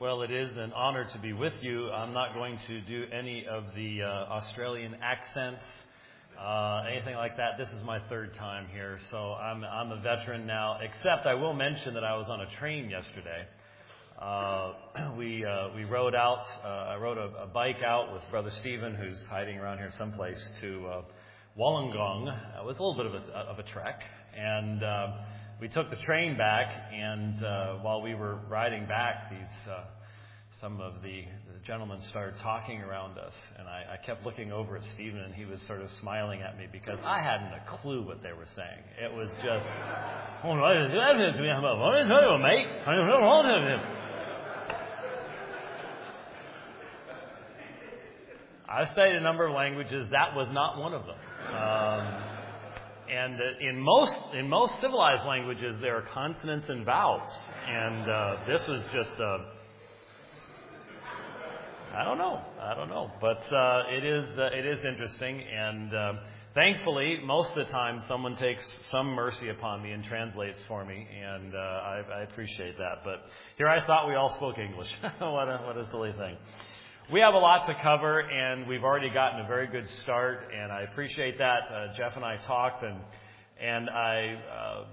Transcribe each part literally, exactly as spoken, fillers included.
Well, it is an honor to be with you. I'm not going to do any of the uh, Australian accents, uh, anything like that. This is my third time here, so I'm I'm a veteran now. Except I will mention that I was on a train yesterday. Uh, we uh, we rode out. Uh, I rode a, a bike out with Brother Stephen, who's hiding around here someplace, to uh, Wollongong. It was a little bit of a of a trek, and uh, we took the train back. And uh, while we were riding back, these uh, some of the, the gentlemen started talking around us, and I, I kept looking over at Stephen, and he was sort of smiling at me because I hadn't a clue what they were saying. It was just, oh, mate. I studied a number of languages. That was not one of them. Um, and uh, in most in most civilized languages, there are consonants and vowels, and uh, this was just a. I don't know. I don't know. But uh, it is uh, it is interesting, and uh, thankfully, most of the time, someone takes some mercy upon me and translates for me, and uh, I, I appreciate that. But here I thought we all spoke English. what a what a silly thing. We have a lot to cover, and we've already gotten a very good start, and I appreciate that. Uh, Jeff and I talked, and and I uh,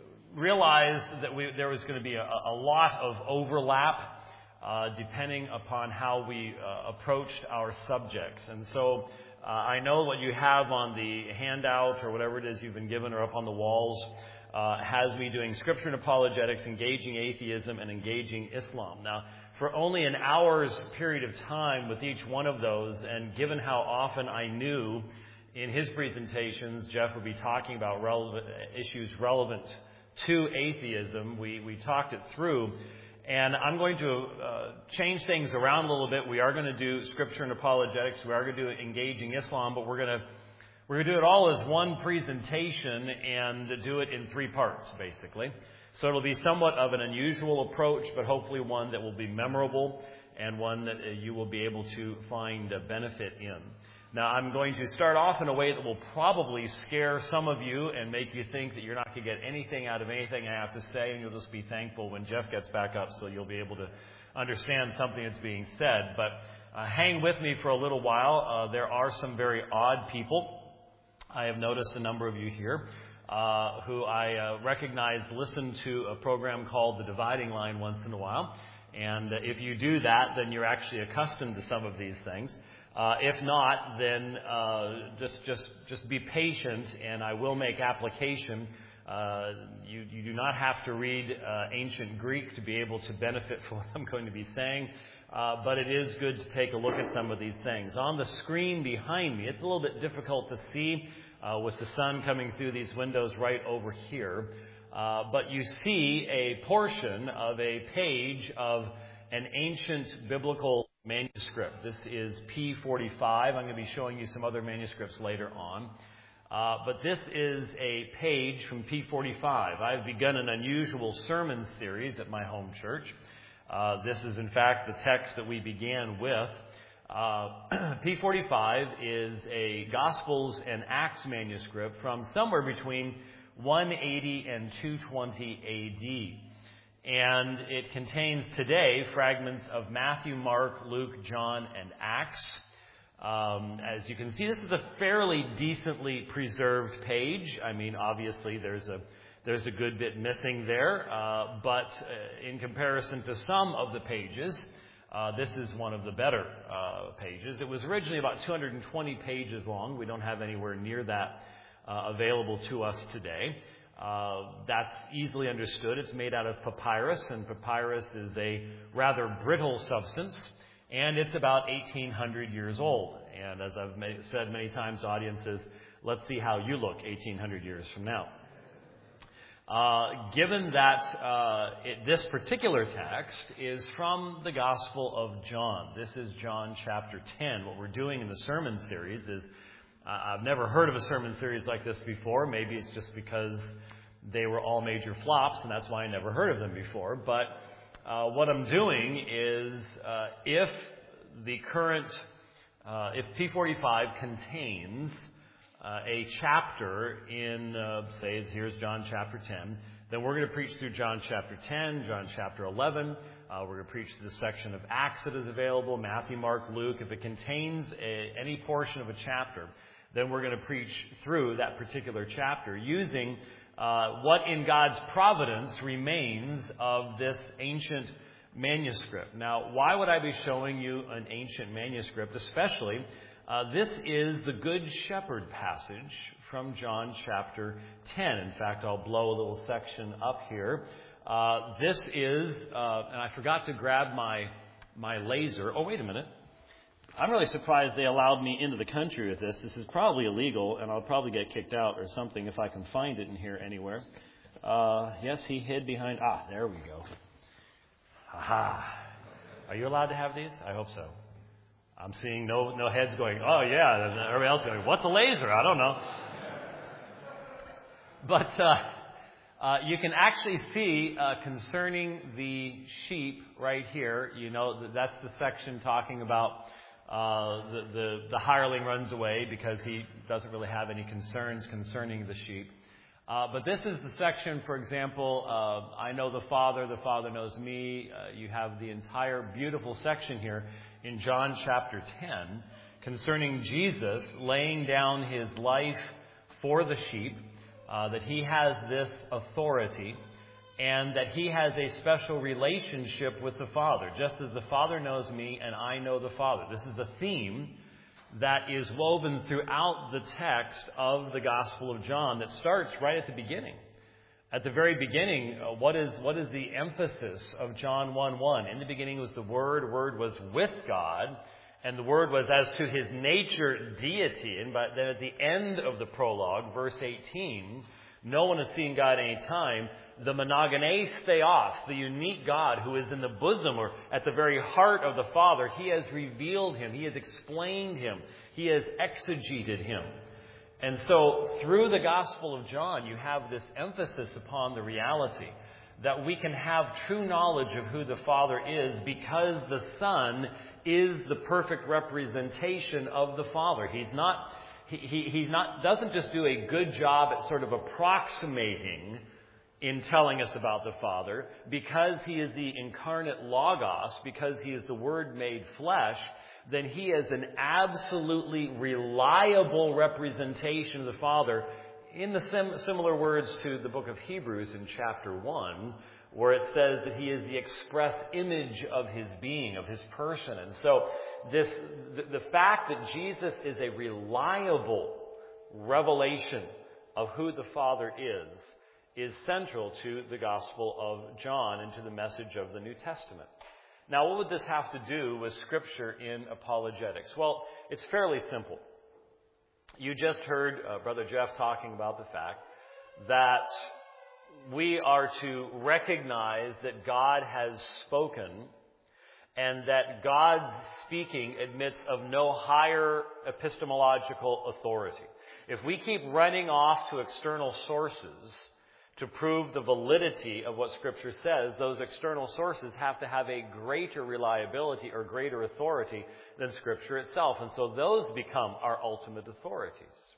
realized that we, there was going to be a, a lot of overlap uh, depending upon how we uh, approached our subjects. And so uh, I know what you have on the handout or whatever it is you've been given or up on the walls uh, has me doing Scripture and Apologetics, Engaging Atheism, and Engaging Islam. Now, for only an hour's period of time with each one of those, and given how often I knew in his presentations Jeff would be talking about relevant issues relevant to atheism, we, we talked it through. And I'm going to uh, change things around a little bit. We are going to do Scripture and Apologetics. We are going to do Engaging Islam, but we're going to we're going to do it all as one presentation and do it in three parts, basically. So it'll be somewhat of an unusual approach, but hopefully one that will be memorable and one that you will be able to find a benefit in. Now, I'm going to start off in a way that will probably scare some of you and make you think that you're not going to get anything out of anything I have to say, and you'll just be thankful when Jeff gets back up so you'll be able to understand something that's being said. But uh, hang with me for a little while. Uh, there are some very odd people. I have noticed a number of you here. Uh, who I uh, recognized listened to a program called The Dividing Line once in a while. And uh, if you do that, then you're actually accustomed to some of these things. Uh, if not, then uh, just just just be patient, and I will make application. Uh, you, you do not have to read uh, ancient Greek to be able to benefit from what I'm going to be saying. Uh, but it is good to take a look at some of these things. On the screen behind me, it's a little bit difficult to see Uh, with the sun coming through these windows right over here. Uh, but you see a portion of a page of an ancient biblical manuscript. This is P forty-five. I'm going to be showing you some other manuscripts later on. Uh, but this is a page from P forty-five. I've begun an unusual sermon series at my home church. Uh, this is, in fact, the text that we began with. Uh, P forty-five is a Gospels and Acts manuscript from somewhere between one eighty and two twenty A D. And it contains today fragments of Matthew, Mark, Luke, John, and Acts. Um, as you can see, this is a fairly decently preserved page. I mean, obviously, there's a there's a good bit missing there. Uh, but uh, in comparison to some of the pages, Uh, this is one of the better uh, pages. It was originally about two hundred twenty pages long. We don't have anywhere near that uh, available to us today. Uh, that's easily understood. It's made out of papyrus, and papyrus is a rather brittle substance, and it's about eighteen hundred years old. And as I've made, said many times to audiences, let's see how you look eighteen hundred years from now. Uh, given that uh, it, this particular text is from the Gospel of John. This is John chapter ten. What we're doing in the sermon series is, uh, I've never heard of a sermon series like this before. Maybe it's just because they were all major flops, and that's why I never heard of them before. But uh, what I'm doing is, uh, if the current, uh, if P forty-five contains Uh, a chapter in, uh, say, here's John chapter ten, Then we're going to preach through John chapter ten, John chapter eleven. Uh, we're going to preach through the section of Acts that is available, Matthew, Mark, Luke. If it contains a, any portion of a chapter, then we're going to preach through that particular chapter using uh, what in God's providence remains of this ancient manuscript. Now, why would I be showing you an ancient manuscript? Especially, uh, this is the Good Shepherd passage from John chapter ten. In fact, I'll blow a little section up here. Uh, this is, uh, and I forgot to grab my my laser. Oh, wait a minute. I'm really surprised they allowed me into the country with this. This is probably illegal, and I'll probably get kicked out or something if I can find it in here anywhere. Uh, yes, he hid behind... Ah, there we go. Aha. Are you allowed to have these? I hope so. I'm seeing no no heads going, oh, yeah. And everybody else going, what's a laser? I don't know. But uh, uh, you can actually see uh, concerning the sheep right here. You know, that's the section talking about uh, the, the, the hireling runs away because he doesn't really have any concerns concerning the sheep. Uh, but this is the section, for example, uh, I know the Father, the Father knows me. Uh, you have the entire beautiful section here in John chapter ten concerning Jesus laying down his life for the sheep. Uh, that he has this authority and that he has a special relationship with the Father, just as the Father knows me and I know the Father. This is the theme that is woven throughout the text of the Gospel of John that starts right at the beginning. At the very beginning, uh, what is what is the emphasis of John one one? In the beginning was the Word, Word was with God, and the Word was as to his nature deity. And but then at the end of the prologue, verse eighteen, no one has seen God any time. The monogenes theos, the unique God who is in the bosom or at the very heart of the Father, he has revealed him. He has explained him. He has exegeted him. And so through the Gospel of John, you have this emphasis upon the reality that we can have true knowledge of who the Father is because the Son is the perfect representation of the Father. He's not, he, he, he's not, doesn't just do a good job at sort of approximating in telling us about the Father. Because he is the incarnate Logos, because he is the Word made flesh, then he is an absolutely reliable representation of the Father in the sim- similar words to the book of Hebrews in chapter one, where it says that he is the express image of his being, of his person. And so this, the, the fact that Jesus is a reliable revelation of who the Father is, is central to the Gospel of John and to the message of the New Testament. Now, what would this have to do with Scripture in apologetics? Well, it's fairly simple. You just heard uh, Brother Jeff talking about the fact that we are to recognize that God has spoken and that God's speaking admits of no higher epistemological authority. If we keep running off to external sources to prove the validity of what Scripture says, those external sources have to have a greater reliability or greater authority than Scripture itself. And so those become our ultimate authorities.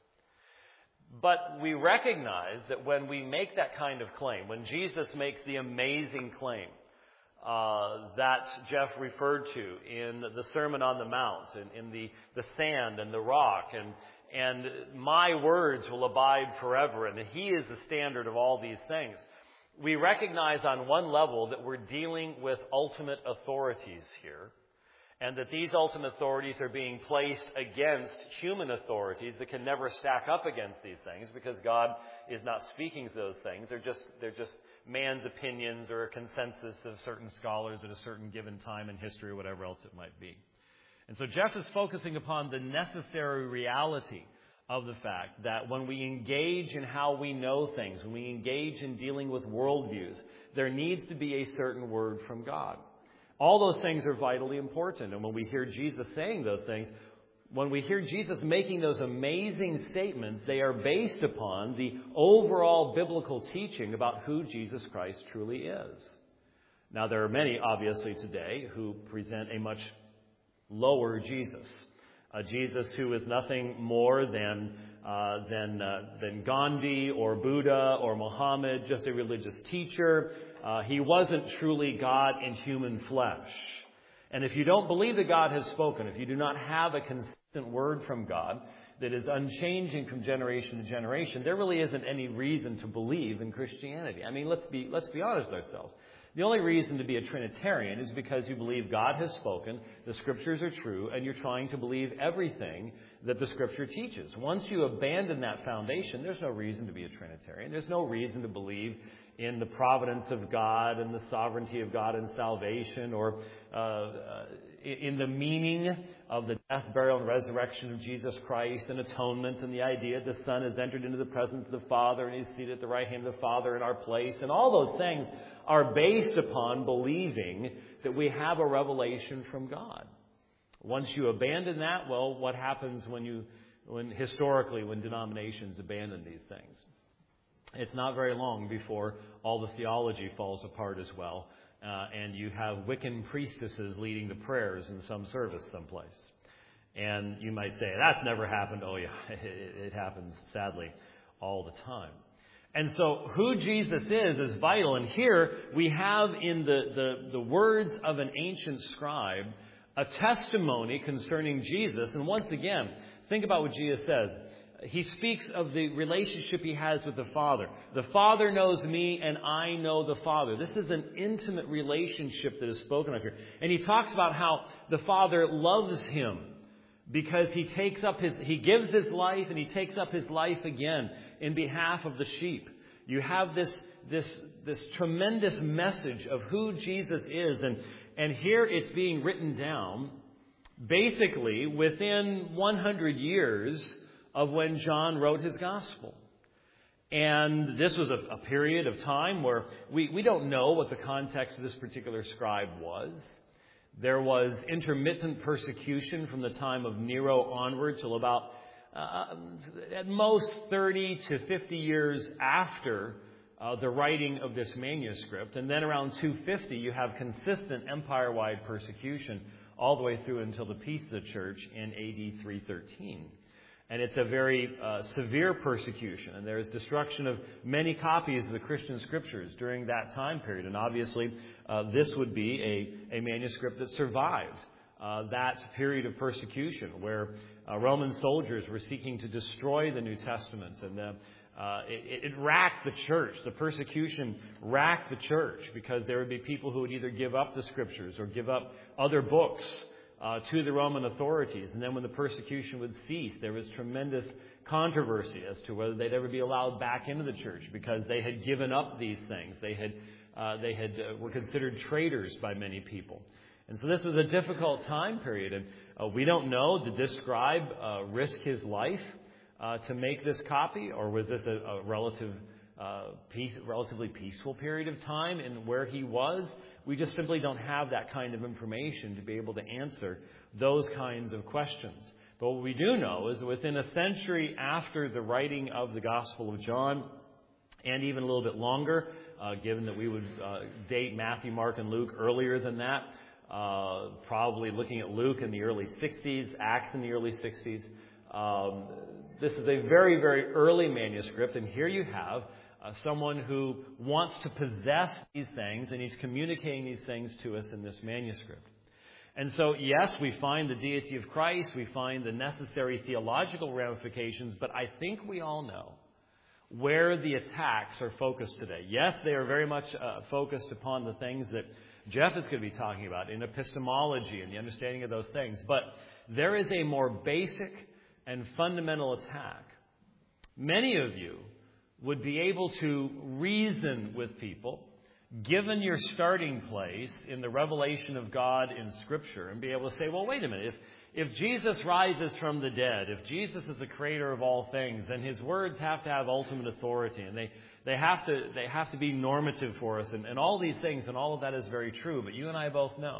But we recognize that when we make that kind of claim, when Jesus makes the amazing claim uh, that Jeff referred to in the Sermon on the Mount, and in the, the sand and the rock, and And my words will abide forever, and he is the standard of all these things. We recognize on one level that we're dealing with ultimate authorities here, and that these ultimate authorities are being placed against human authorities that can never stack up against these things, because God is not speaking to those things. They're just, they're just man's opinions or a consensus of certain scholars at a certain given time in history or whatever else it might be. And so Jeff is focusing upon the necessary reality of the fact that when we engage in how we know things, when we engage in dealing with worldviews, there needs to be a certain word from God. All those things are vitally important. And when we hear Jesus saying those things, when we hear Jesus making those amazing statements, they are based upon the overall biblical teaching about who Jesus Christ truly is. Now, there are many, obviously, today who present a much lower Jesus. A Jesus who is nothing more than uh, than uh, than Gandhi or Buddha or Muhammad, just a religious teacher. Uh, he wasn't truly God in human flesh. And if you don't believe that God has spoken, if you do not have a consistent word from God that is unchanging from generation to generation, there really isn't any reason to believe in Christianity. I mean, let's be let's be honest with ourselves. The only reason to be a Trinitarian is because you believe God has spoken, the Scriptures are true, and you're trying to believe everything that the Scripture teaches. Once you abandon that foundation, there's no reason to be a Trinitarian. There's no reason to believe in the providence of God and the sovereignty of God in salvation, or uh, uh, in the meaning of the death, burial, and resurrection of Jesus Christ and atonement, and the idea that the Son has entered into the presence of the Father and He's seated at the right hand of the Father in our place. And all those things are based upon believing that we have a revelation from God. Once you abandon that, well, what happens when you, when historically, when denominations abandon these things? It's not very long before all the theology falls apart as well, uh, and you have Wiccan priestesses leading the prayers in some service someplace. And you might say, that's never happened. Oh yeah, it, it happens, sadly, all the time. And so who Jesus is is vital. And here we have in the, the, the words of an ancient scribe a testimony concerning Jesus. And once again, think about what Jesus says. He speaks of the relationship he has with the Father. The Father knows me and I know the Father. This is an intimate relationship that is spoken of here. And he talks about how the Father loves him because he takes up his, he gives his life and he takes up his life again in behalf of the sheep. You have this, this, this tremendous message of who Jesus is. And, and here it's being written down basically within one hundred years of when John wrote his gospel. And this was a, a period of time where we, we don't know what the context of this particular scribe was. There was intermittent persecution from the time of Nero onward till about, uh, at most, thirty to fifty years after uh, the writing of this manuscript. And then around two fifty, you have consistent empire-wide persecution all the way through until the peace of the church in A D three thirteen. And it's a very uh, severe persecution. And there is destruction of many copies of the Christian Scriptures during that time period. And obviously, uh, this would be a, a manuscript that survived uh, that period of persecution where uh, Roman soldiers were seeking to destroy the New Testament. And the, uh, it, it racked the church. The persecution racked the church because there would be people who would either give up the Scriptures or give up other books Uh, to the Roman authorities. And then when the persecution would cease, there was tremendous controversy as to whether they'd ever be allowed back into the church because they had given up these things. They had, uh, they had uh, were considered traitors by many people. And so this was a difficult time period. And uh, we don't know, did this scribe uh, risk his life uh, to make this copy? Or was this a, a relative Uh, peace, relatively peaceful period of time and where he was? We just simply don't have that kind of information to be able to answer those kinds of questions. But what we do know is that within a century after the writing of the Gospel of John, and even a little bit longer, uh, given that we would uh, date Matthew, Mark, and Luke earlier than that, uh, probably looking at Luke in the early sixties, Acts in the early sixties. Um, this is a very, very early manuscript, and here you have Uh, someone who wants to possess these things, and he's communicating these things to us in this manuscript. And so, yes, we find the deity of Christ, we find the necessary theological ramifications, but I think we all know where the attacks are focused today. Yes, they are very much uh, focused upon the things that Jeff is going to be talking about in epistemology and the understanding of those things, but there is a more basic and fundamental attack. Many of you would be able to reason with people, given your starting place in the revelation of God in Scripture, and be able to say, well, wait a minute, if, if Jesus rises from the dead, if Jesus is the creator of all things, then his words have to have ultimate authority, and they, they, have, to, they have to be normative for us, and, and all these things, and all of that is very true. But you and I both know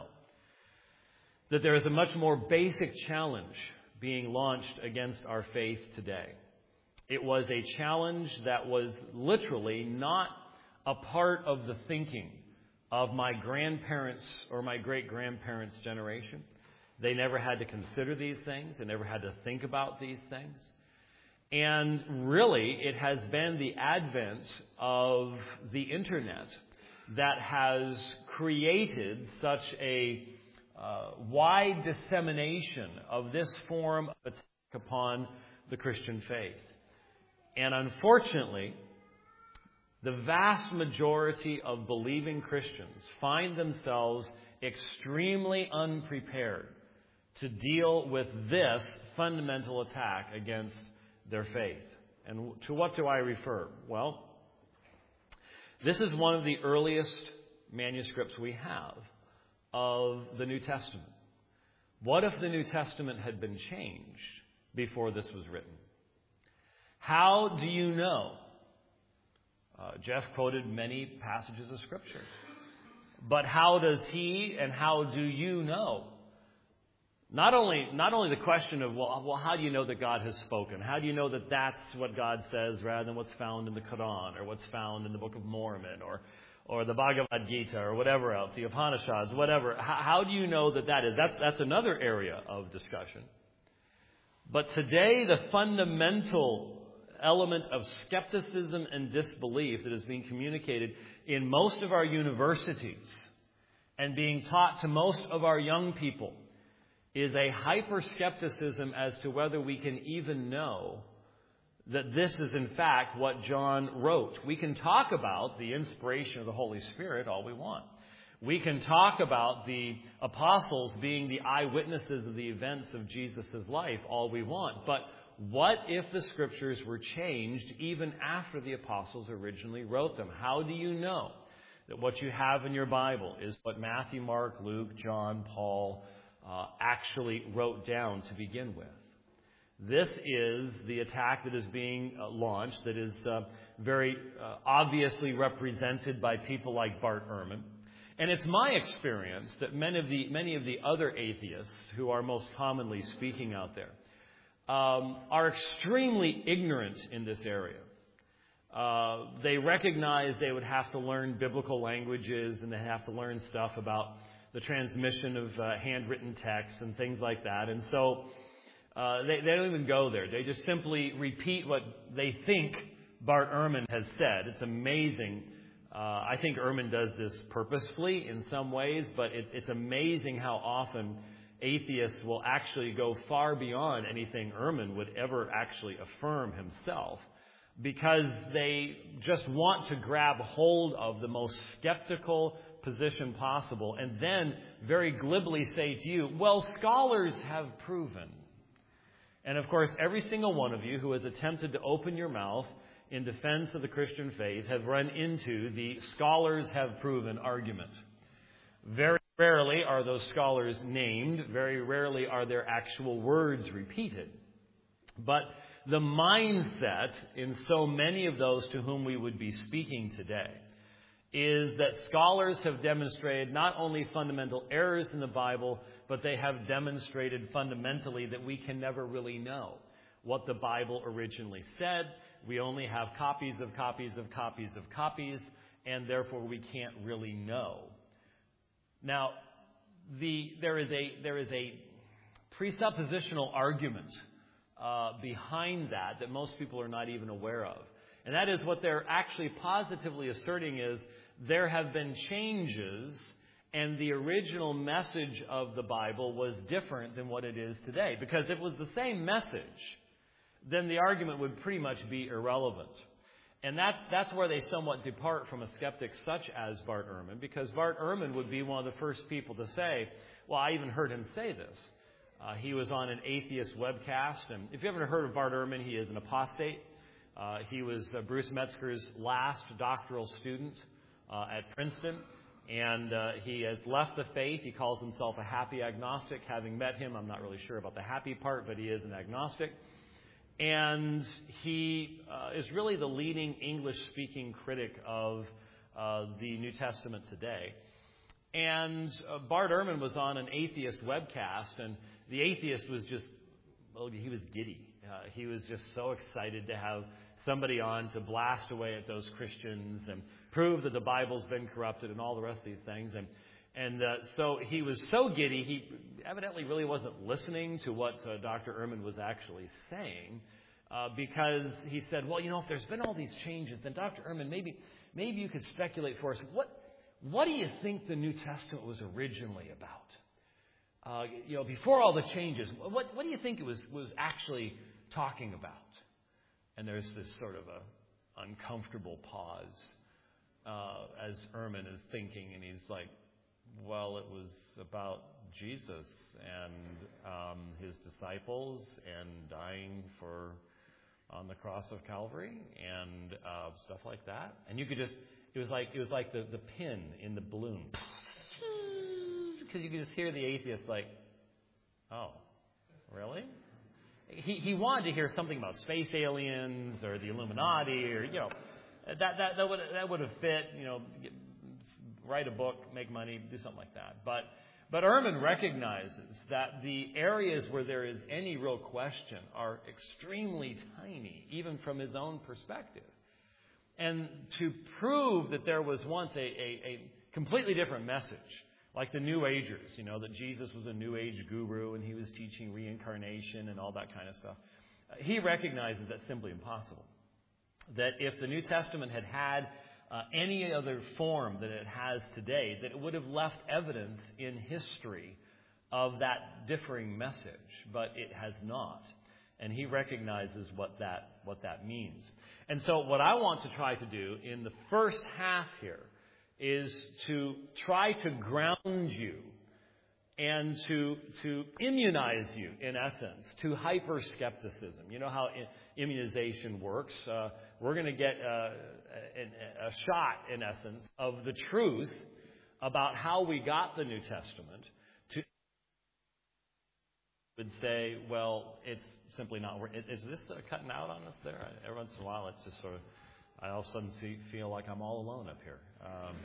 that there is a much more basic challenge being launched against our faith today. It was a challenge that was literally not a part of the thinking of my grandparents' or my great-grandparents' generation. They never had to consider these things. They never had to think about these things. And really, it has been the advent of the Internet that has created such a uh, wide dissemination of this form of attack upon the Christian faith. And unfortunately, the vast majority of believing Christians find themselves extremely unprepared to deal with this fundamental attack against their faith. And to what do I refer? Well, this is one of the earliest manuscripts we have of the New Testament. What if the New Testament had been changed before this was written? How do you know? Uh, Jeff quoted many passages of Scripture. But how does he and how do you know? Not only, not only the question of, well, well, how do you know that God has spoken? How do you know that that's what God says rather than what's found in the Quran or what's found in the Book of Mormon or, or the Bhagavad Gita or whatever else, the Upanishads, whatever. How, how do you know that that is? That's, that's another area of discussion. But today, the fundamental element of skepticism and disbelief that is being communicated in most of our universities and being taught to most of our young people is a hyper-skepticism as to whether we can even know that this is in fact what John wrote. We can talk about the inspiration of the Holy Spirit all we want. We can talk about the apostles being the eyewitnesses of the events of Jesus' life all we want. But what if the Scriptures were changed even after the apostles originally wrote them? How do you know that what you have in your Bible is what Matthew, Mark, Luke, John, Paul uh, actually wrote down to begin with? This is the attack that is being uh, launched, that is uh, very uh, obviously represented by people like Bart Ehrman. And it's my experience that many of the many of the other atheists who are most commonly speaking out there um, are extremely ignorant in this area. Uh, they recognize they would have to learn biblical languages and they have to learn stuff about the transmission of uh, handwritten text and things like that. And so uh, they, they don't even go there. They just simply repeat what they think Bart Ehrman has said. It's amazing. Uh, I think Ehrman does this purposefully in some ways, but it, it's amazing how often atheists will actually go far beyond anything Ehrman would ever actually affirm himself, because they just want to grab hold of the most skeptical position possible and then very glibly say to you, well, scholars have proven. And of course, every single one of you who has attempted to open your mouth in defense of the Christian faith have run into the scholars have proven argument. Very rarely are those scholars named. Very rarely are their actual words repeated. But the mindset in so many of those to whom we would be speaking today is that scholars have demonstrated not only fundamental errors in the Bible, but they have demonstrated fundamentally that we can never really know what the Bible originally said. We only have copies of copies of copies of copies, and therefore we can't really know. Now, the, there is a there is a presuppositional argument uh, behind that that most people are not even aware of. And that is what they're actually positively asserting is there have been changes and the original message of the Bible was different than what it is today. Because if it was the same message, then the argument would pretty much be irrelevant. And that's that's where they somewhat depart from a skeptic such as Bart Ehrman, because Bart Ehrman would be one of the first people to say, well, I even heard him say this. Uh, he was on an atheist webcast, and if you haven't heard of Bart Ehrman, he is an apostate. Uh, he was uh, Bruce Metzger's last doctoral student uh, at Princeton, and uh, he has left the faith. He calls himself a happy agnostic. Having met him, I'm not really sure about the happy part, but he is an agnostic. And he uh, is really the leading English-speaking critic of uh, the New Testament today. And uh, Bart Ehrman was on an atheist webcast, and the atheist was just, well, he was giddy. Uh, he was just so excited to have somebody on to blast away at those Christians and prove that the Bible's been corrupted and all the rest of these things. And And uh, so he was so giddy, he evidently really wasn't listening to what uh, Doctor Ehrman was actually saying, uh, because he said, well, you know, if there's been all these changes, then Doctor Ehrman, maybe maybe you could speculate for us. What what do you think the New Testament was originally about? Uh, you know, before all the changes, what what do you think it was was actually talking about? And there's this sort of a uncomfortable pause uh, as Ehrman is thinking, and he's like, well, it was about Jesus and um, his disciples and dying for on the cross of Calvary and uh, stuff like that. And you could just, it was like it was like the, the pin in the balloon, because you could just hear the atheist like, oh, really? He he wanted to hear something about space aliens or the Illuminati, or you know, that that that would that would have fit, you know. Write a book, make money, do something like that. But but Ehrman recognizes that the areas where there is any real question are extremely tiny, even from his own perspective. And to prove that there was once a, a, a completely different message, like the New Agers, you know, that Jesus was a New Age guru and he was teaching reincarnation and all that kind of stuff, he recognizes that's simply impossible. That if the New Testament had had Uh, any other form that it has today, that it would have left evidence in history of that differing message, but it has not. And he recognizes what that what that means. And so what I want to try to do in the first half here is to try to ground you and to to immunize you, in essence, to hyper-skepticism. You know how immunization works. Uh, we're going to get uh, a, a shot, in essence, of the truth about how we got the New Testament. To would say, well, it's simply not working. Is, is this uh, cutting out on us there? Every once in a while, it's just sort of, I all of a sudden see, feel like I'm all alone up here. Um,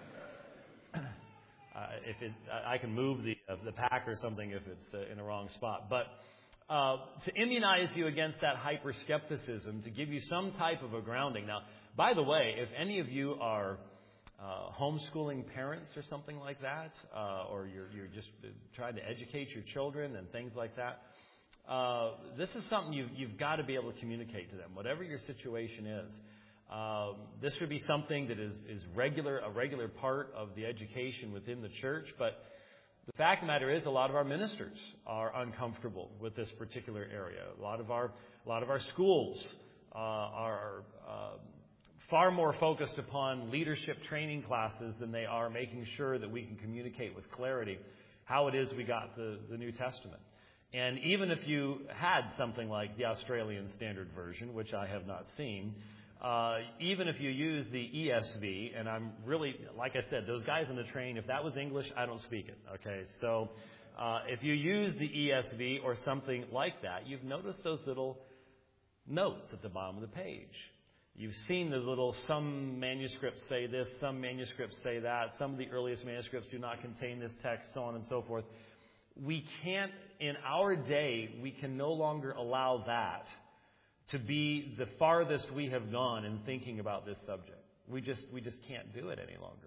Uh, if it, I can move the uh, the pack or something if it's uh, in the wrong spot. But uh, to immunize you against that hyper-skepticism, to give you some type of a grounding. Now, by the way, if any of you are uh, homeschooling parents or something like that, uh, or you're, you're just trying to educate your children and things like that, uh, this is something you've, you've got to be able to communicate to them, whatever your situation is. Um, this would be something that is, is regular, a regular part of the education within the church. But the fact of the matter is, a lot of our ministers are uncomfortable with this particular area. A lot of our, a lot of our schools uh, are uh, far more focused upon leadership training classes than they are making sure that we can communicate with clarity how it is we got the, the New Testament. And even if you had something like the Australian Standard Version, which I have not seen, Uh, even if you use the E S V, and I'm really, like I said, those guys on the train, if that was English, I don't speak it, okay? So uh, if you use the E S V or something like that, you've noticed those little notes at the bottom of the page. You've seen the little, some manuscripts say this, some manuscripts say that, some of the earliest manuscripts do not contain this text, so on and so forth. We can't, in our day, we can no longer allow that to be the farthest we have gone in thinking about this subject. We just we just can't do it any longer.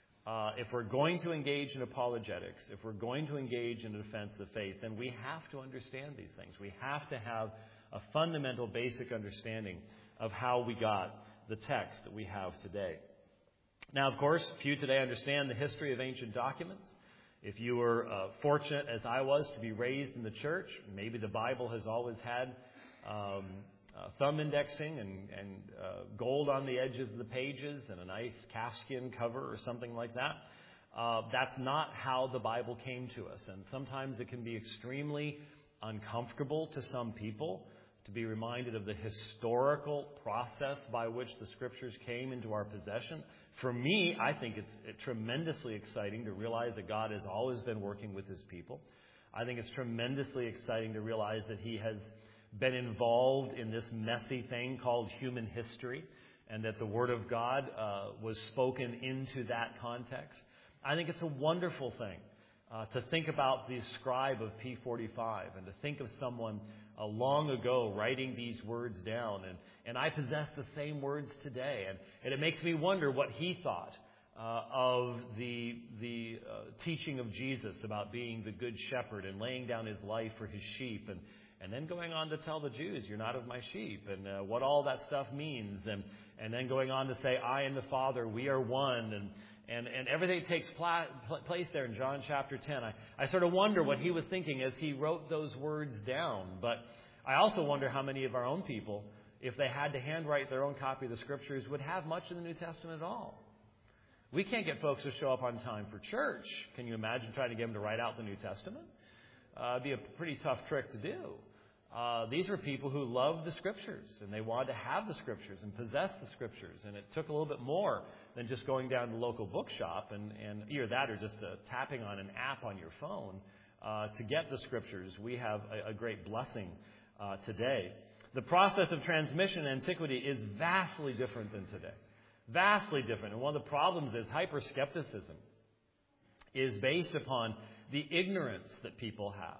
Uh, if we're going to engage in apologetics, if we're going to engage in the defense of the faith, then we have to understand these things. We have to have a fundamental, basic understanding of how we got the text that we have today. Now, of course, few today understand the history of ancient documents. If you were uh, fortunate, as I was, to be raised in the church, maybe the Bible has always had Um, Uh, thumb indexing and, and uh, gold on the edges of the pages and a nice calfskin cover or something like that. Uh, that's not how the Bible came to us. And sometimes it can be extremely uncomfortable to some people to be reminded of the historical process by which the Scriptures came into our possession. For me, I think it's it, tremendously exciting to realize that God has always been working with His people. I think it's tremendously exciting to realize that He has been involved in this messy thing called human history, and that the Word of God uh, was spoken into that context. I think it's a wonderful thing uh, to think about the scribe of P forty-five and to think of someone uh, long ago writing these words down. And, and I possess the same words today. And, and it makes me wonder what he thought uh, of the the uh, teaching of Jesus about being the good shepherd and laying down his life for his sheep, and and then going on to tell the Jews, you're not of my sheep, and uh, what all that stuff means, and and then going on to say, I and the Father, we are one, and and, and everything takes pla- place there in John chapter ten. I, I sort of wonder what he was thinking as he wrote those words down, but I also wonder how many of our own people, if they had to handwrite their own copy of the Scriptures, would have much of the New Testament at all. We can't get folks to show up on time for church. Can you imagine trying to get them to write out the New Testament? Uh, it'd be a pretty tough trick to do. Uh, these were people who loved the Scriptures, and they wanted to have the Scriptures and possess the Scriptures. And it took a little bit more than just going down to the local bookshop and, and either that or just uh, tapping on an app on your phone uh, to get the Scriptures. We have a, a great blessing uh, today. The process of transmission in antiquity is vastly different than today. Vastly different. And one of the problems is hyper-skepticism is based upon the ignorance that people have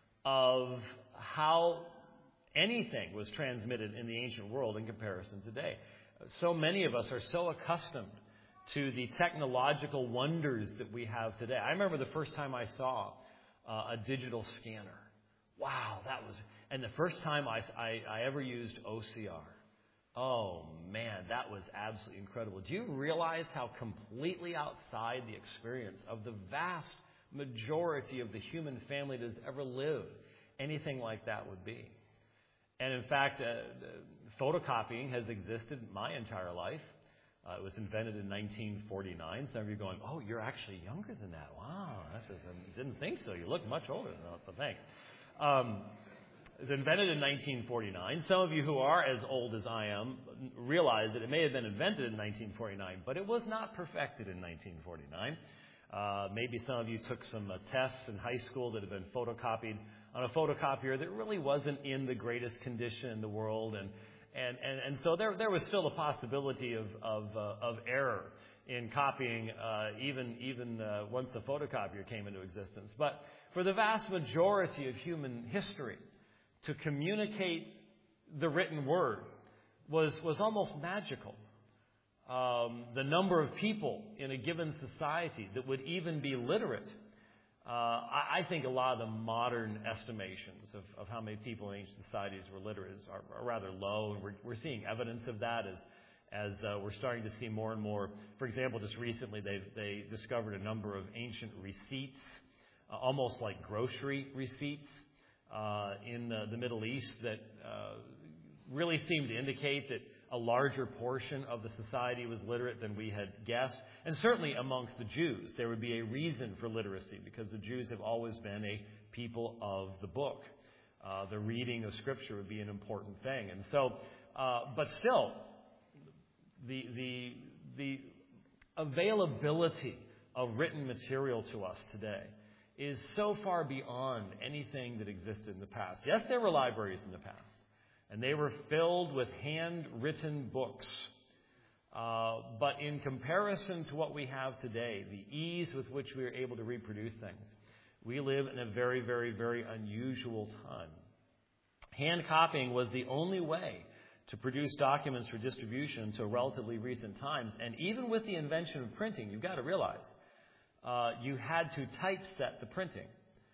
of how anything was transmitted in the ancient world in comparison today. So many of us are so accustomed to the technological wonders that we have today. I remember the first time I saw uh, a digital scanner. Wow, that was... And the first time I, I, I ever used O C R. Oh, man, that was absolutely incredible. Do you realize how completely outside the experience of the vast majority of the human family that has ever lived anything like that would be? And in fact, uh, photocopying has existed my entire life. Uh, it was invented in nineteen forty-nine. Some of you are going, oh, you're actually younger than that. Wow, this is, I didn't think so. You look much older than that, so thanks. Um, It was invented in nineteen forty-nine. Some of you who are as old as I am realize that it may have been invented in nineteen forty-nine, but it was not perfected in nineteen forty-nine. Uh, maybe some of you took some uh, tests in high school that have been photocopied on a photocopier that really wasn't in the greatest condition in the world, and and and, and so there there was still a possibility of of, uh, of error in copying, uh, even even uh, once the photocopier came into existence. But for the vast majority of human history, to communicate the written word was was almost magical. Um, the number of people in a given society that would even be literate, uh, I, I think a lot of the modern estimations of, of how many people in ancient societies were literate are, are rather low, and we're, we're seeing evidence of that as as uh, we're starting to see more and more. For example, just recently they they discovered a number of ancient receipts, uh, almost like grocery receipts, Uh, in the, the Middle East that uh, really seemed to indicate that a larger portion of the society was literate than we had guessed. And certainly amongst the Jews, there would be a reason for literacy because the Jews have always been a people of the book. Uh, the reading of Scripture would be an important thing. And so, uh, but still, the, the, the availability of written material to us today is so far beyond anything that existed in the past. Yes, there were libraries in the past, and they were filled with handwritten books. Uh, but in comparison to what we have today, the ease with which we are able to reproduce things, we live in a very, very, very unusual time. Hand copying was the only way to produce documents for distribution until relatively recent times. And even with the invention of printing, you've got to realize, Uh, you had to typeset the printing.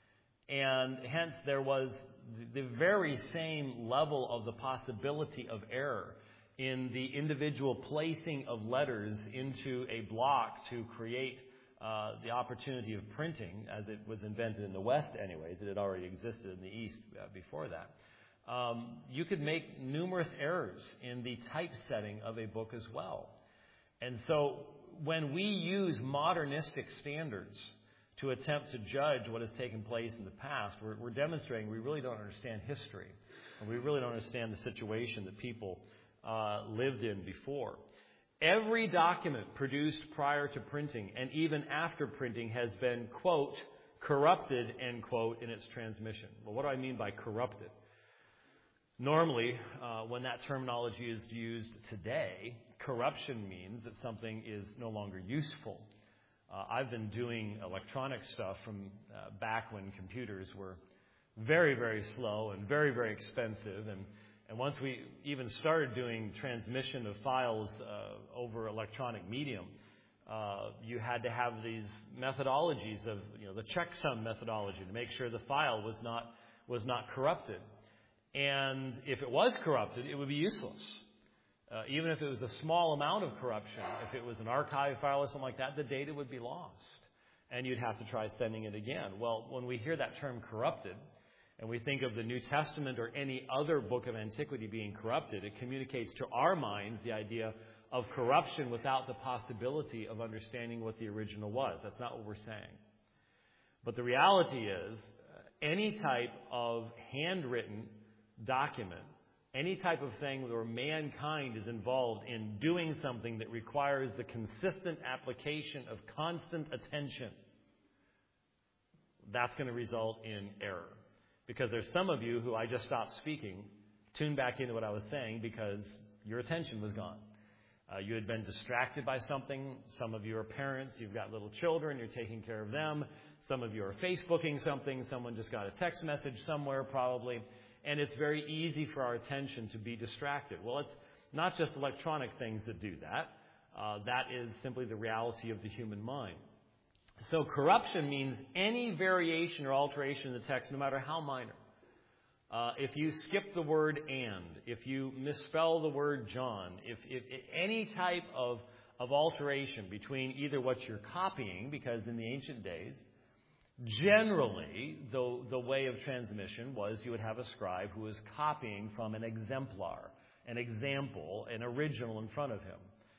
And hence there was the very same level of the possibility of error in the individual placing of letters into a block to create uh, the opportunity of printing, as it was invented in the West anyways. It had already existed in the East uh, before that. Um, you could make numerous errors in the typesetting of a book as well. And so when we use modernistic standards to attempt to judge what has taken place in the past, we're, we're demonstrating we really don't understand history, and we really don't understand the situation that people uh, lived in before. Every document produced prior to printing and even after printing has been, quote, corrupted, end quote, in its transmission. Well, what do I mean by corrupted? Normally, uh, when that terminology is used today, corruption means that something is no longer useful. Uh, I've been doing electronic stuff from uh, back when computers were very, very slow and very, very expensive. And, and once we even started doing transmission of files uh, over electronic medium, Uh, you had to have these methodologies of, you know, the checksum methodology to make sure the file was not was not corrupted. And if it was corrupted, it would be useless. Uh, even if it was a small amount of corruption, if it was an archive file or something like that, the data would be lost. And you'd have to try sending it again. Well, when we hear that term corrupted, and we think of the New Testament or any other book of antiquity being corrupted, it communicates to our minds the idea of corruption without the possibility of understanding what the original was. That's not what we're saying. But the reality is, any type of handwritten document, any type of thing where mankind is involved in doing something that requires the consistent application of constant attention, that's going to result in error. Because there's some of you who I just stopped speaking, tuned back into what I was saying because your attention was gone. Uh, you had been distracted by something. Some of you are parents. You've got little children. You're taking care of them. Some of you are Facebooking something. Someone just got a text message somewhere probably. And it's very easy for our attention to be distracted. Well, it's not just electronic things that do that. Uh, that is simply the reality of the human mind. So corruption means any variation or alteration in the text, no matter how minor. Uh, if you skip the word and, if you misspell the word John, if, if, if any type of, of alteration between either what you're copying, because in the ancient days, generally, the, the way of transmission was you would have a scribe who was copying from an exemplar, an example, an original in front of him.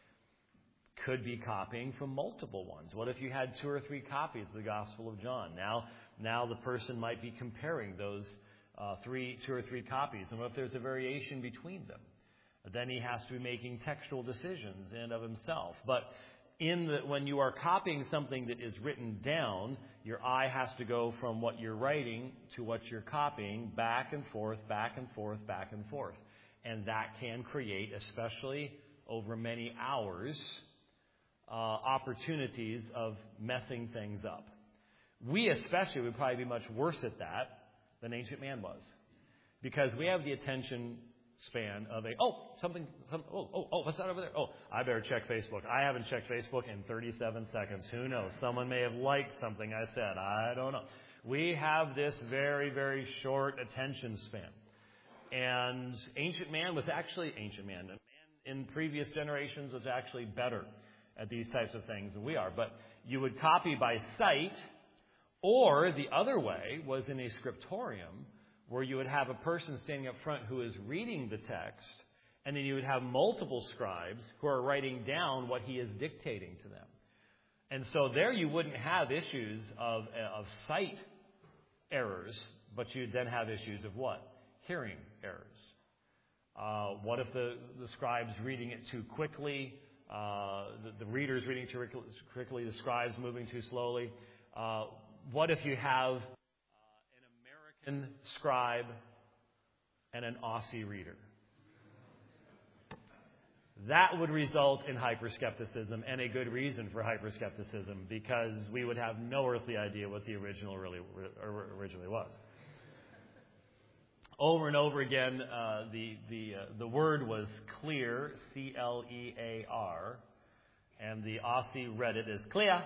Could be copying from multiple ones. What if you had two or three copies of the Gospel of John? Now, now the person might be comparing those uh, three, two or three copies. And what if there's a variation between them? Then he has to be making textual decisions in and of himself. But in the, when you are copying something that is written down, your eye has to go from what you're writing to what you're copying, back and forth, back and forth, back and forth. And that can create, especially over many hours, Uh, opportunities of messing things up. We especially would probably be much worse at that than ancient man was. Because we have the attention span of a, oh, something, some, oh, oh, oh, what's that over there? Oh, I better check Facebook. I haven't checked Facebook in thirty-seven seconds. Who knows? Someone may have liked something I said. I don't know. We have this very, very short attention span. And ancient man was actually, ancient man, man in previous generations was actually better at these types of things than we are. But you would copy by sight, or the other way was in a scriptorium, where you would have a person standing up front who is reading the text, and then you would have multiple scribes who are writing down what he is dictating to them. And so there you wouldn't have issues of, of sight errors, but you'd then have issues of what? Hearing errors. Uh, what if the, the scribe's reading it too quickly? Uh, the, the reader's reading too quickly, the scribe's moving too slowly. Uh, what if you have uh, an American scribe and an Aussie reader? That would result in hyperskepticism, and a good reason for hyperskepticism, because we would have no earthly idea what the original really originally was. Over and over again, uh, the the uh, the word was clear, C L E A R, and the Aussie read it as clear.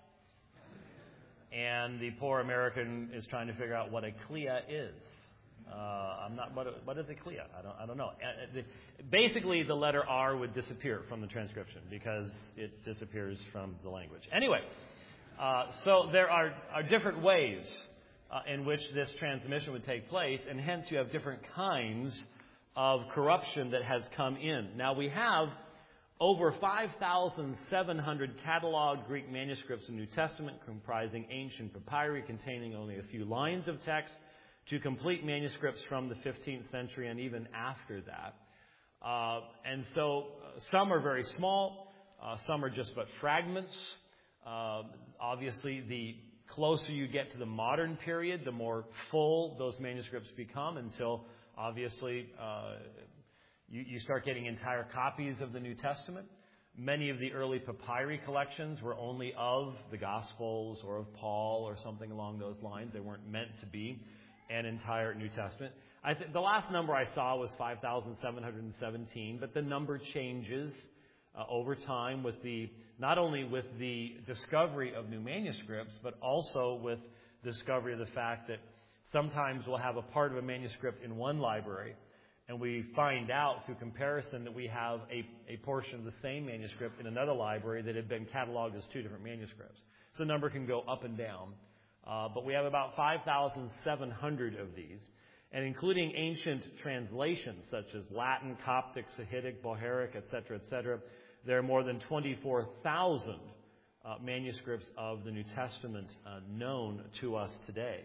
And the poor American is trying to figure out what a clear is. Uh, I'm not. What, what is a clear? I don't. I don't know. Uh, the, basically, the letter R would disappear from the transcription because it disappears from the language. Anyway, uh, so there are are different ways Uh, in which this transmission would take place, and hence you have different kinds of corruption that has come in. Now we have over five thousand seven hundred cataloged Greek manuscripts in the New Testament, comprising ancient papyri containing only a few lines of text, to complete manuscripts from the fifteenth century and even after that. Uh, and so uh, some are very small, uh, some are just but fragments. Uh, obviously, the closer you get to the modern period, the more full those manuscripts become, until obviously uh, you, you start getting entire copies of the New Testament. Many of the early papyri collections were only of the Gospels or of Paul or something along those lines. They weren't meant to be an entire New Testament. I th- the last number I saw was five thousand seven hundred seventeen, but the number changes uh, over time with the not only with the discovery of new manuscripts, but also with the discovery of the fact that sometimes we'll have a part of a manuscript in one library, and we find out through comparison that we have a, a portion of the same manuscript in another library that had been cataloged as two different manuscripts. So the number can go up and down. Uh, but we have about five thousand seven hundred of these, and including ancient translations such as Latin, Coptic, Sahidic, Bohairic, et cetera, et cetera, there are more than twenty-four thousand uh, manuscripts of the New Testament uh, known to us today.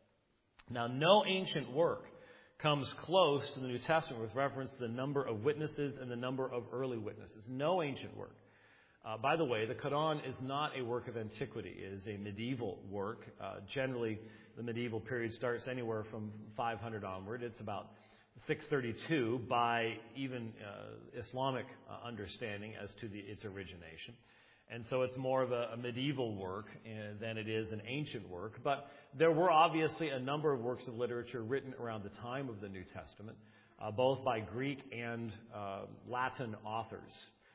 Now, no ancient work comes close to the New Testament with reference to the number of witnesses and the number of early witnesses. No ancient work. Uh, by the way, the Quran is not a work of antiquity. It is a medieval work. Uh, generally, the medieval period starts anywhere from five hundred onward. It's about six thirty-two by even uh, Islamic uh, understanding as to the, its origination. And so it's more of a, a medieval work uh, than it is an ancient work. But there were obviously a number of works of literature written around the time of the New Testament, uh, both by Greek and uh, Latin authors.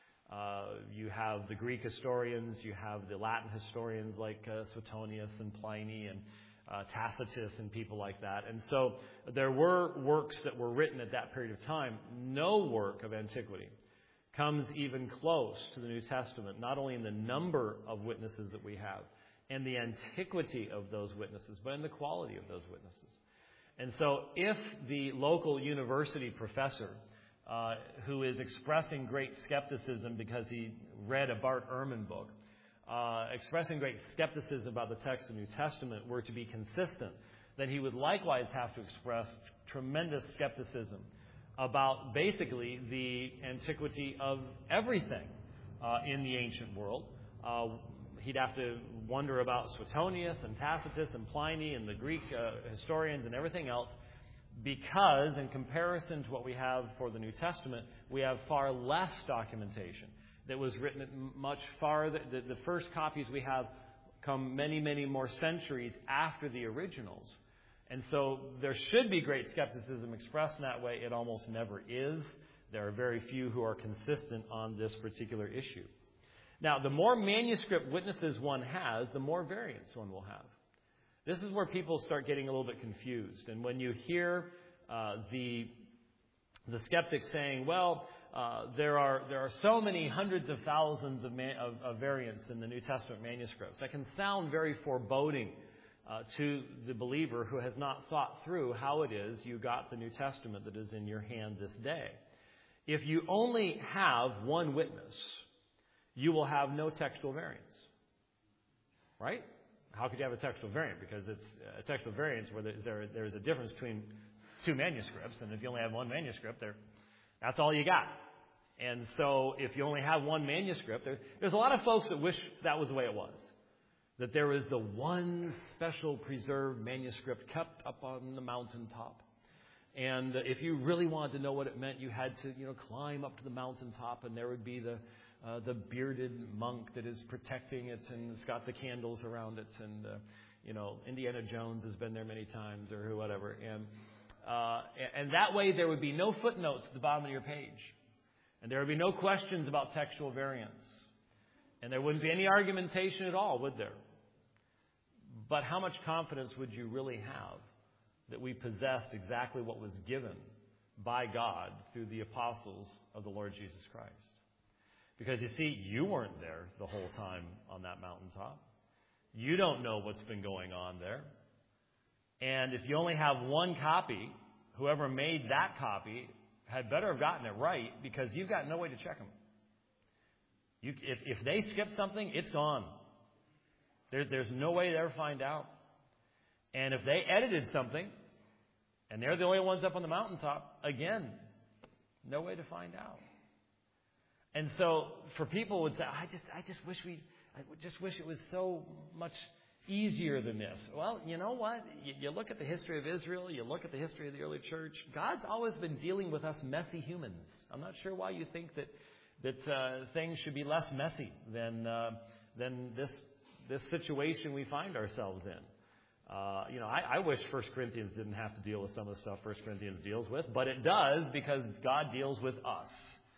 Uh, you have the Greek historians, you have the Latin historians like uh, Suetonius and Pliny and uh, Tacitus and people like that. And so there were works that were written at that period of time. No work of antiquity comes even close to the New Testament, not only in the number of witnesses that we have and the antiquity of those witnesses, but in the quality of those witnesses. And so if the local university professor Uh, who is expressing great skepticism because he read a Bart Ehrman book, uh, expressing great skepticism about the text of the New Testament were to be consistent, then he would likewise have to express tremendous skepticism about basically the antiquity of everything uh, in the ancient world. Uh, he'd have to wonder about Suetonius and Tacitus and Pliny and the Greek uh, historians and everything else, because in comparison to what we have for the New Testament, we have far less documentation that was written much farther. The, the first copies we have come many, many more centuries after the originals. And so there should be great skepticism expressed in that way. It almost never is. There are very few who are consistent on this particular issue. Now, the more manuscript witnesses one has, the more variance one will have. This is where people start getting a little bit confused. And when you hear uh, the the skeptics saying, well, uh, there are there are so many hundreds of thousands of, man, of, of variants in the New Testament manuscripts, that can sound very foreboding uh, to the believer who has not thought through how it is you got the New Testament that is in your hand this day. If you only have one witness, you will have no textual variance. Right? How could you have a textual variant? Because it's a textual variance where there, there's a difference between two manuscripts, and if you only have one manuscript, there, that's all you got. And so if you only have one manuscript, there, there's a lot of folks that wish that was the way it was, that there was the one special preserved manuscript kept up on the mountaintop. And if you really wanted to know what it meant, you had to, you know, climb up to the mountaintop, and there would be the Uh, the bearded monk that is protecting it, and it's got the candles around it, and uh, you know, Indiana Jones has been there many times, or who, whatever, and uh, and that way there would be no footnotes at the bottom of your page, and there would be no questions about textual variance, and there wouldn't be any argumentation at all, would there? But how much confidence would you really have that we possessed exactly what was given by God through the apostles of the Lord Jesus Christ? Because, you see, you weren't there the whole time on that mountaintop. You don't know what's been going on there. And if you only have one copy, whoever made that copy had better have gotten it right, because you've got no way to check them. You, if, if they skip something, it's gone. There's, there's no way to ever find out. And if they edited something, and they're the only ones up on the mountaintop, again, no way to find out. And so, for people would say, I just, I just wish we, I just wish it was so much easier than this. Well, you know what? You, you look at the history of Israel, you look at the history of the early church. God's always been dealing with us messy humans. I'm not sure why you think that that uh, things should be less messy than uh, than this this situation we find ourselves in. Uh, you know, I, I wish First Corinthians didn't have to deal with some of the stuff First Corinthians deals with, but it does, because God deals with us.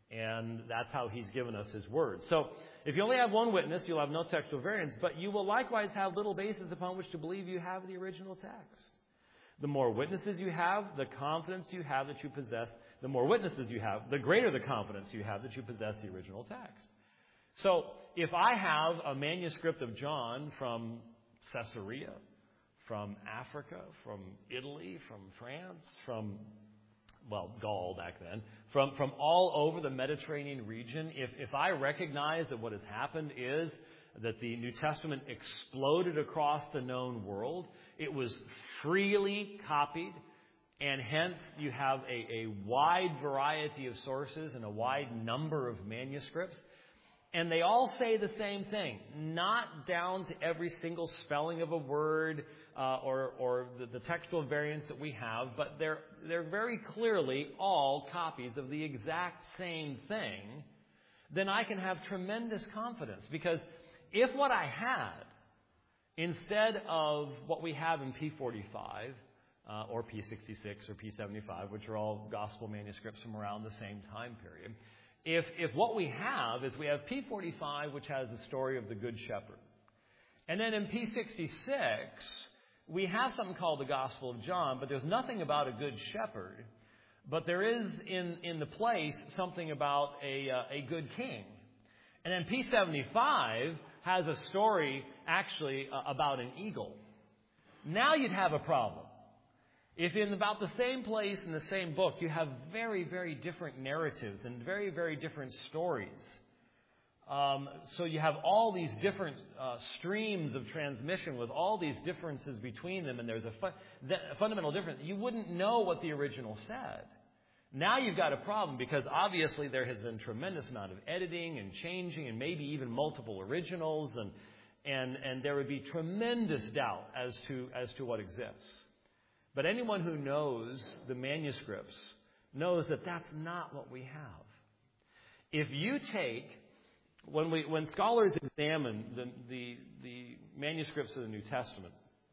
And that's how he's given us his word. So if you only have one witness, you'll have no textual variance, but you will likewise have little basis upon which to believe you have the original text. The more witnesses you have, the confidence you have that you possess, the more witnesses you have, the greater the confidence you have that you possess the original text. So if I have a manuscript of John from Caesarea, from Africa, from Italy, from France, from, well, Gaul back then, from, from all over the Mediterranean region, if, if I recognize that what has happened is that the New Testament exploded across the known world, it was freely copied, and hence you have a, a wide variety of sources and a wide number of manuscripts, and they all say the same thing, not down to every single spelling of a word uh, or, or the, the textual variants that we have, but they're, they're very clearly all copies of the exact same thing, then I can have tremendous confidence. Because if what I had, instead of what we have in P forty-five, uh, or P sixty-six or P seventy-five, which are all gospel manuscripts from around the same time period, if, if what we have is we have P forty-five, which has the story of the Good Shepherd, and then in P sixty-six, we have something called the Gospel of John, but there's nothing about a Good Shepherd, but there is in, in the place something about a, uh, a good king. And then P seventy-five has a story actually uh, about an eagle. Now you'd have a problem. If in about the same place in the same book you have very, very different narratives and very, very different stories. Um, so you have all these different uh, streams of transmission with all these differences between them, and there's a, fu- a fundamental difference. You wouldn't know what the original said. Now you've got a problem because obviously there has been tremendous amount of editing and changing and maybe even multiple originals, and and and there would be tremendous doubt as to as to what exists. But anyone who knows the manuscripts knows that that's not what we have. If you take when we when scholars examine the the, the manuscripts of the New Testament,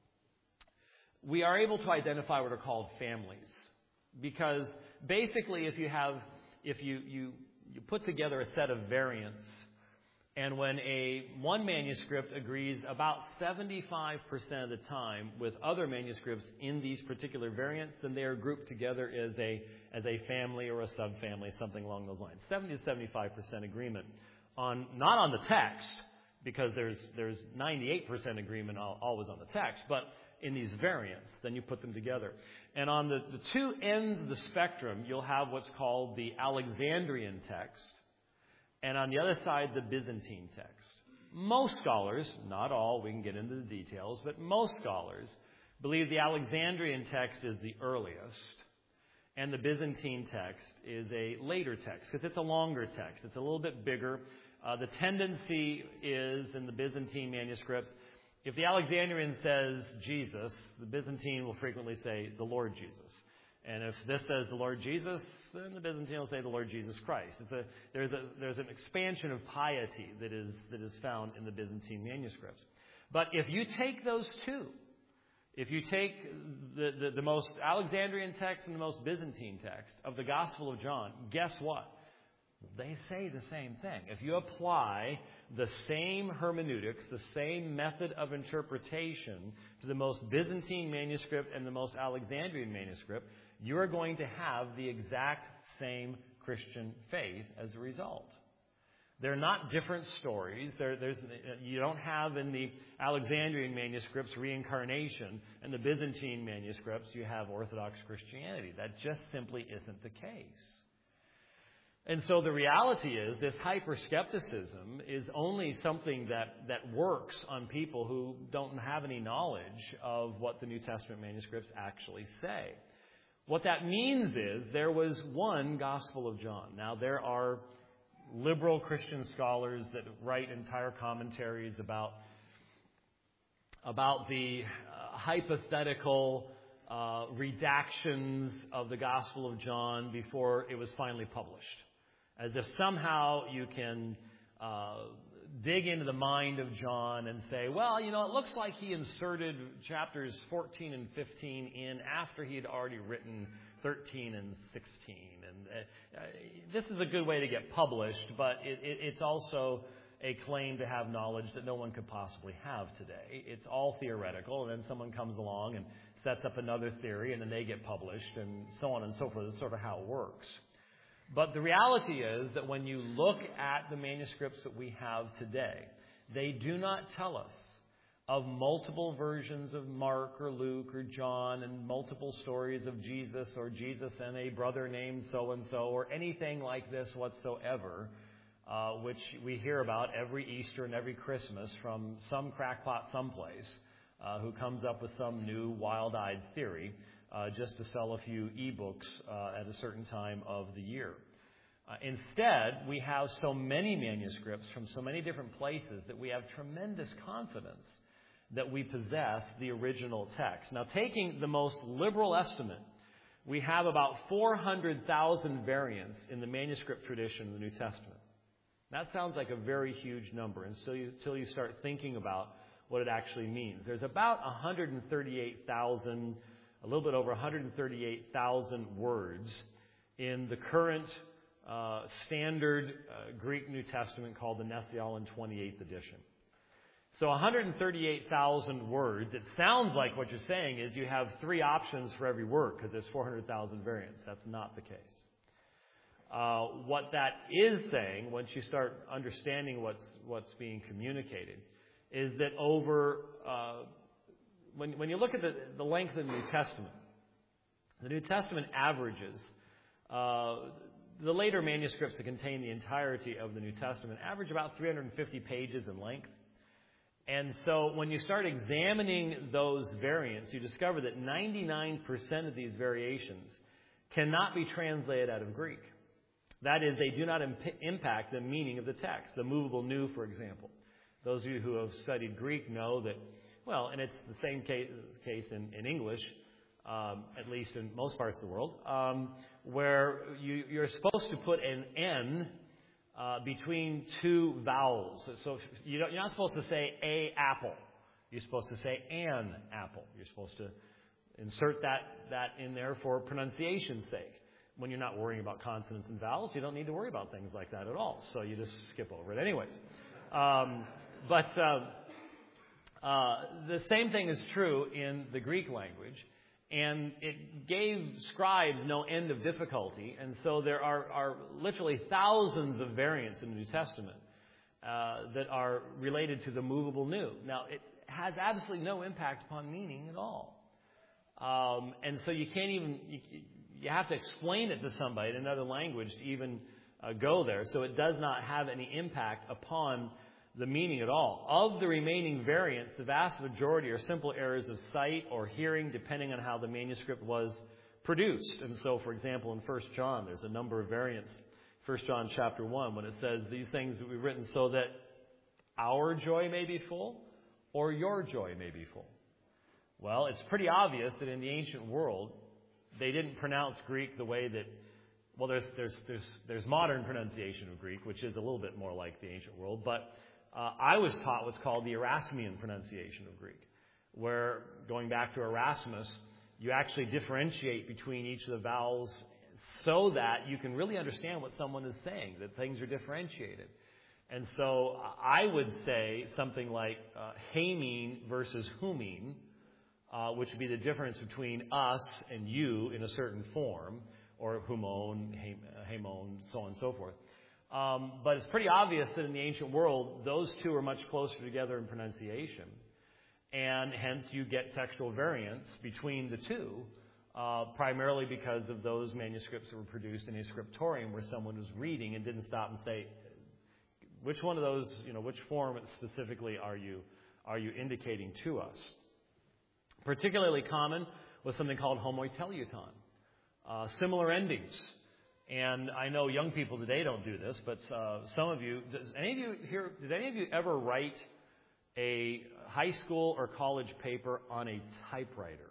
we are able to identify what are called families. Because basically, if you have, if you, you, you put together a set of variants, and when a one manuscript agrees about seventy-five percent of the time with other manuscripts in these particular variants, then they are grouped together as a as a family or a subfamily, something along those lines. seventy to seventy-five percent agreement on not on the text, because there's there's ninety-eight percent agreement always on the text, but in these variants, then you put them together. And on the, the two ends of the spectrum, you'll have what's called the Alexandrian text, and on the other side, the Byzantine text. Most scholars, not all, we can get into the details, but most scholars believe the Alexandrian text is the earliest, and the Byzantine text is a later text, because it's a longer text. It's a little bit bigger. Uh, the tendency is, in the Byzantine manuscripts, if the Alexandrian says Jesus, the Byzantine will frequently say the Lord Jesus. And if this says the Lord Jesus, then the Byzantine will say the Lord Jesus Christ. It's a, there's, a, there's an expansion of piety that is, that is found in the Byzantine manuscripts. But if you take those two, if you take the, the, the most Alexandrian text and the most Byzantine text of the Gospel of John, guess what? They say the same thing. If you apply the same hermeneutics, the same method of interpretation to the most Byzantine manuscript and the most Alexandrian manuscript, you are going to have the exact same Christian faith as a result. They're not different stories. There, there's, you don't have in the Alexandrian manuscripts reincarnation, and the Byzantine manuscripts you have Orthodox Christianity. That just simply isn't the case. And so the reality is this hyper-skepticism is only something that, that works on people who don't have any knowledge of what the New Testament manuscripts actually say. What that means is there was one Gospel of John. Now, there are liberal Christian scholars that write entire commentaries about, about the uh, hypothetical uh, redactions of the Gospel of John before it was finally published. As if somehow you can uh, dig into the mind of John and say, well, you know, it looks like he inserted chapters fourteen and fifteen in after he had already written thirteen and sixteen. And uh, this is a good way to get published, but it, it, it's also a claim to have knowledge that no one could possibly have today. It's all theoretical, and then someone comes along and sets up another theory, and then they get published, and so on and so forth. That's sort of how it works. But the reality is that when you look at the manuscripts that we have today, they do not tell us of multiple versions of Mark or Luke or John and multiple stories of Jesus or Jesus and a brother named so-and-so or anything like this whatsoever, uh, which we hear about every Easter and every Christmas from some crackpot someplace uh, who comes up with some new wild-eyed theory uh, just to sell a few e-books uh, at a certain time of the year. Uh, instead, we have so many manuscripts from so many different places that we have tremendous confidence that we possess the original text. Now, taking the most liberal estimate, we have about four hundred thousand variants in the manuscript tradition of the New Testament. That sounds like a very huge number until you, until you start thinking about what it actually means. There's about one hundred thirty-eight thousand, a little bit over one hundred thirty-eight thousand words in the current uh, standard uh, Greek New Testament called the Nestle-Aland twenty-eighth edition. So one hundred thirty-eight thousand words. It sounds like what you're saying is you have three options for every word because there's four hundred thousand variants. That's not the case. Uh, what that is saying, once you start understanding what's what's being communicated, is that over uh, when when you look at the, the length of the New Testament, the New Testament averages uh, the later manuscripts that contain the entirety of the New Testament average about three hundred fifty pages in length. And so when you start examining those variants, you discover that ninety-nine percent of these variations cannot be translated out of Greek. That is, they do not imp- impact the meaning of the text. The movable nu, for example. Those of you who have studied Greek know that, well, and it's the same case, case in, in English, um, at least in most parts of the world, um, where you, you're supposed to put an N Uh, between two vowels. So you don't, you're not supposed to say a apple. You're supposed to say an apple. You're supposed to insert that, that in there for pronunciation's sake. When you're not worrying about consonants and vowels, you don't need to worry about things like that at all. So you just skip over it anyways. Um, but uh, uh, the same thing is true in the Greek language. And it gave scribes no end of difficulty. And so there are, are literally thousands of variants in the New Testament uh, that are related to the movable nu. Now, it has absolutely no impact upon meaning at all. Um, and so you can't even, you, you have to explain it to somebody in another language to even uh, go there. So it does not have any impact upon the meaning at all. Of the remaining variants, the vast majority are simple errors of sight or hearing, depending on how the manuscript was produced. And so, for example, in First John, there's a number of variants. First John chapter one, when it says, these things that we've written so that our joy may be full, or your joy may be full. Well, it's pretty obvious that in the ancient world, they didn't pronounce Greek the way that, well, there's, there's, there's, there's modern pronunciation of Greek, which is a little bit more like the ancient world, but Uh, I was taught what's called the Erasmian pronunciation of Greek, where, going back to Erasmus, you actually differentiate between each of the vowels so that you can really understand what someone is saying, that things are differentiated. And so I would say something like uh, heimine versus humine, uh, which would be the difference between us and you in a certain form, or humon, hemon, so on and so forth. Um, but it's pretty obvious that in the ancient world, those two are much closer together in pronunciation. And hence you get textual variants between the two, uh, primarily because of those manuscripts that were produced in a scriptorium where someone was reading and didn't stop and say, which one of those, you know, which form specifically are you, are you indicating to us? Particularly common was something called homoteleuton, uh, similar endings. And I know young people today don't do this, but uh, some of you, does any of you here, did any of you ever write a high school or college paper on a typewriter?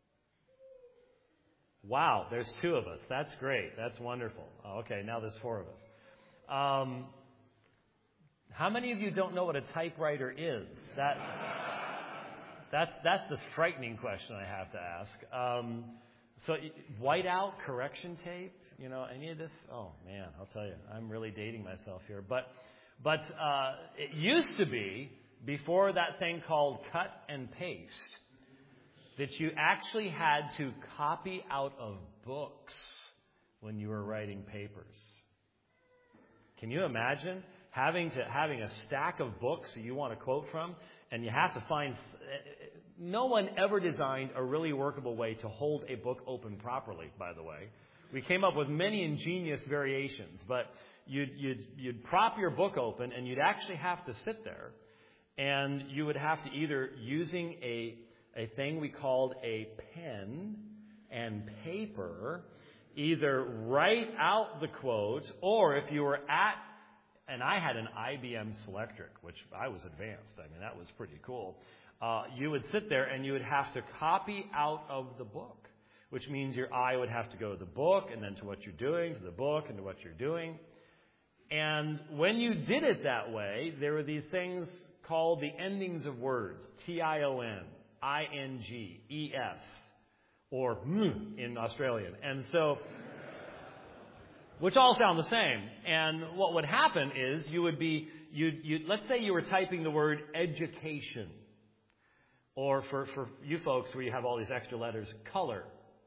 Wow, there's two of us. That's great. That's wonderful. Oh, okay, now there's four of us. Um, how many of you don't know what a typewriter is? That, that's, that's the frightening question I have to ask. Um, So whiteout correction tape, you know, any of this? Oh, man, I'll tell you, I'm really dating myself here. But, but uh, it used to be, before that thing called cut and paste, that you actually had to copy out of books when you were writing papers. Can you imagine having to having a stack of books that you want to quote from, and you have to find... No one ever designed a really workable way to hold a book open properly, by the way. We came up with many ingenious variations, but you'd, you'd, you'd prop your book open, and you'd actually have to sit there, and you would have to either using a, a thing we called a pen and paper, either write out the quote, or if you were at, and I had an I B M Selectric, which I was advanced. I mean, that was pretty cool. Uh, you would sit there and you would have to copy out of the book, which means your eye would have to go to the book and then to what you're doing, to the book and to what you're doing. And when you did it that way, there were these things called the endings of words, T I O N, I N G, E S, or M in Australian. And so, which all sound the same. And what would happen is you would be, you'd, you'd, let's say you were typing the word education. Or for, for you folks where you have all these extra letters, color.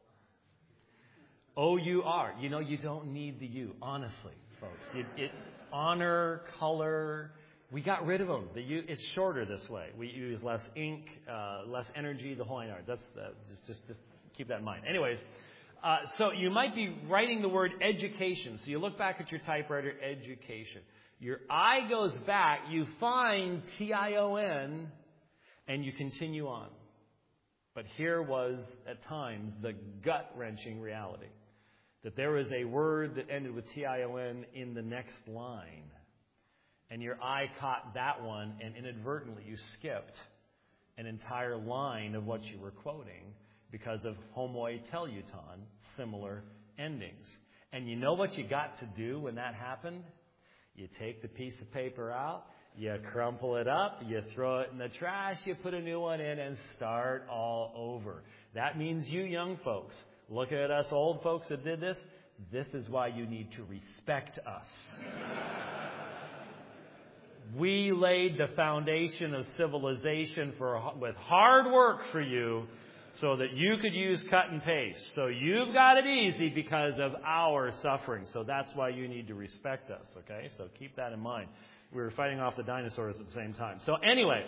O U R. You know, you don't need the U, honestly, folks. It, it, honor, color. We got rid of them. The U, it's shorter this way. We use less ink, uh, less energy, the whole nine yards. That's, uh, just, just, just keep that in mind. Anyways, uh, so you might be writing the word education. So you look back at your typewriter, education. Your eye goes back. You find T I O N. And you continue on. But here was, at times, the gut-wrenching reality. That there was a word that ended with T I O N in the next line. And your eye caught that one, and inadvertently you skipped an entire line of what you were quoting because of homoi teleuton, similar endings. And you know what you got to do when that happened? You take the piece of paper out, you crumple it up, you throw it in the trash, you put a new one in, and start all over. That means you young folks, look at us old folks that did this, this is why you need to respect us. We laid the foundation of civilization for with hard work for you so that you could use cut and paste. So you've got it easy because of our suffering. So that's why you need to respect us, okay? So keep that in mind. We were fighting off the dinosaurs at the same time. So anyway,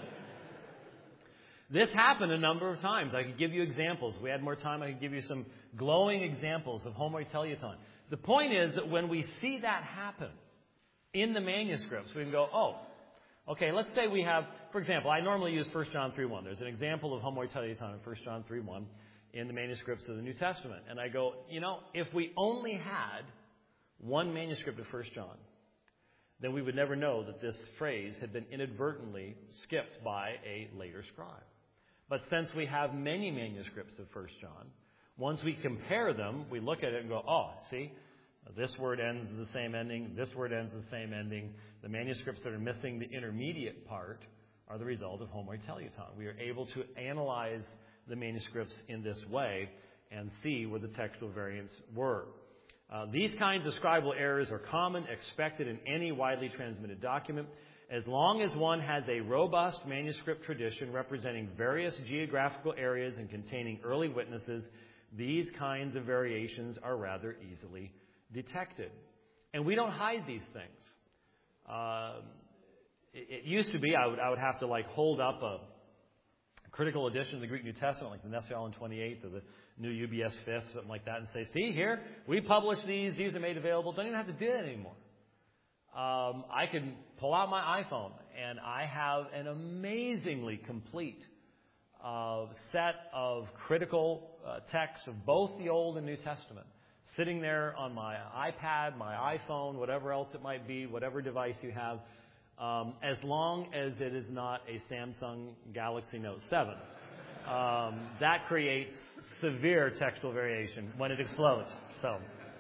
this happened a number of times. I could give you examples. If we had more time, I could give you some glowing examples of homoi teleuton. The point is that when we see that happen in the manuscripts, we can go, oh, okay, let's say we have, for example, I normally use First John three one. There's an example of homoi teleuton in First John three one in the manuscripts of the New Testament. And I go, you know, if we only had one manuscript of First John, then we would never know that this phrase had been inadvertently skipped by a later scribe. But since we have many manuscripts of First John, once we compare them, we look at it and go, oh, see, this word ends with the same ending, this word ends with the same ending. The manuscripts that are missing the intermediate part are the result of homoi teleuton. We are able to analyze the manuscripts in this way and see where the textual variants were. Uh, these kinds of scribal errors are common, expected in any widely transmitted document. As long as one has a robust manuscript tradition representing various geographical areas and containing early witnesses, these kinds of variations are rather easily detected. And we don't hide these things. Uh, it, it used to be I would, I would have to like hold up a critical edition of the Greek New Testament, like the Nestle-Aland twenty-eighth or the New U B S fifth, something like that, and say, see here, we published these, these are made available. Don't even have to do that anymore. Um, I can pull out my iPhone, and I have an amazingly complete uh, set of critical uh, texts of both the Old and New Testament sitting there on my iPad, my iPhone, whatever else it might be, whatever device you have, um, as long as it is not a Samsung Galaxy Note seven. Um, that creates severe textual variation when it explodes. So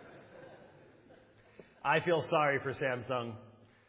I feel sorry for Samsung.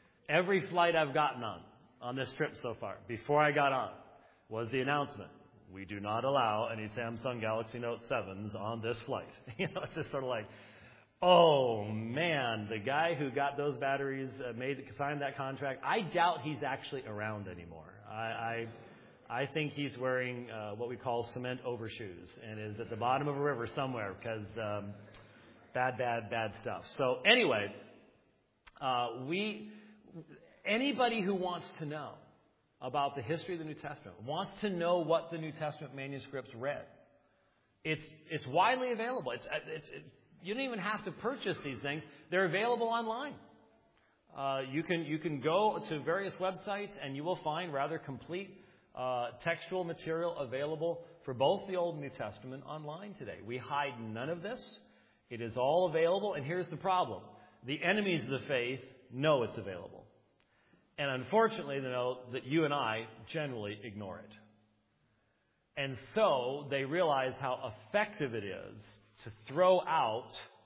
Every flight I've gotten on, on this trip so far, before I got on, was the announcement. we do not allow any Samsung Galaxy Note sevens on this flight. You know, it's just sort of like, oh man, the guy who got those batteries, uh, made signed that contract, I doubt he's actually around anymore. I I, I think he's wearing uh, what we call cement overshoes and is at the bottom of a river somewhere because um, bad, bad, bad stuff. So anyway, uh, we anybody who wants to know about the history of the New Testament, wants to know what the New Testament manuscripts read, it's it's widely available. It's it's it, you don't even have to purchase these things; they're available online. Uh, you can you can go to various websites and you will find rather complete uh, textual material available for both the Old and New Testament online today. We hide none of this; it is all available. And here's the problem: the enemies of the faith know it's available. And unfortunately, they know that you and I generally ignore it. And so they realize how effective it is to throw out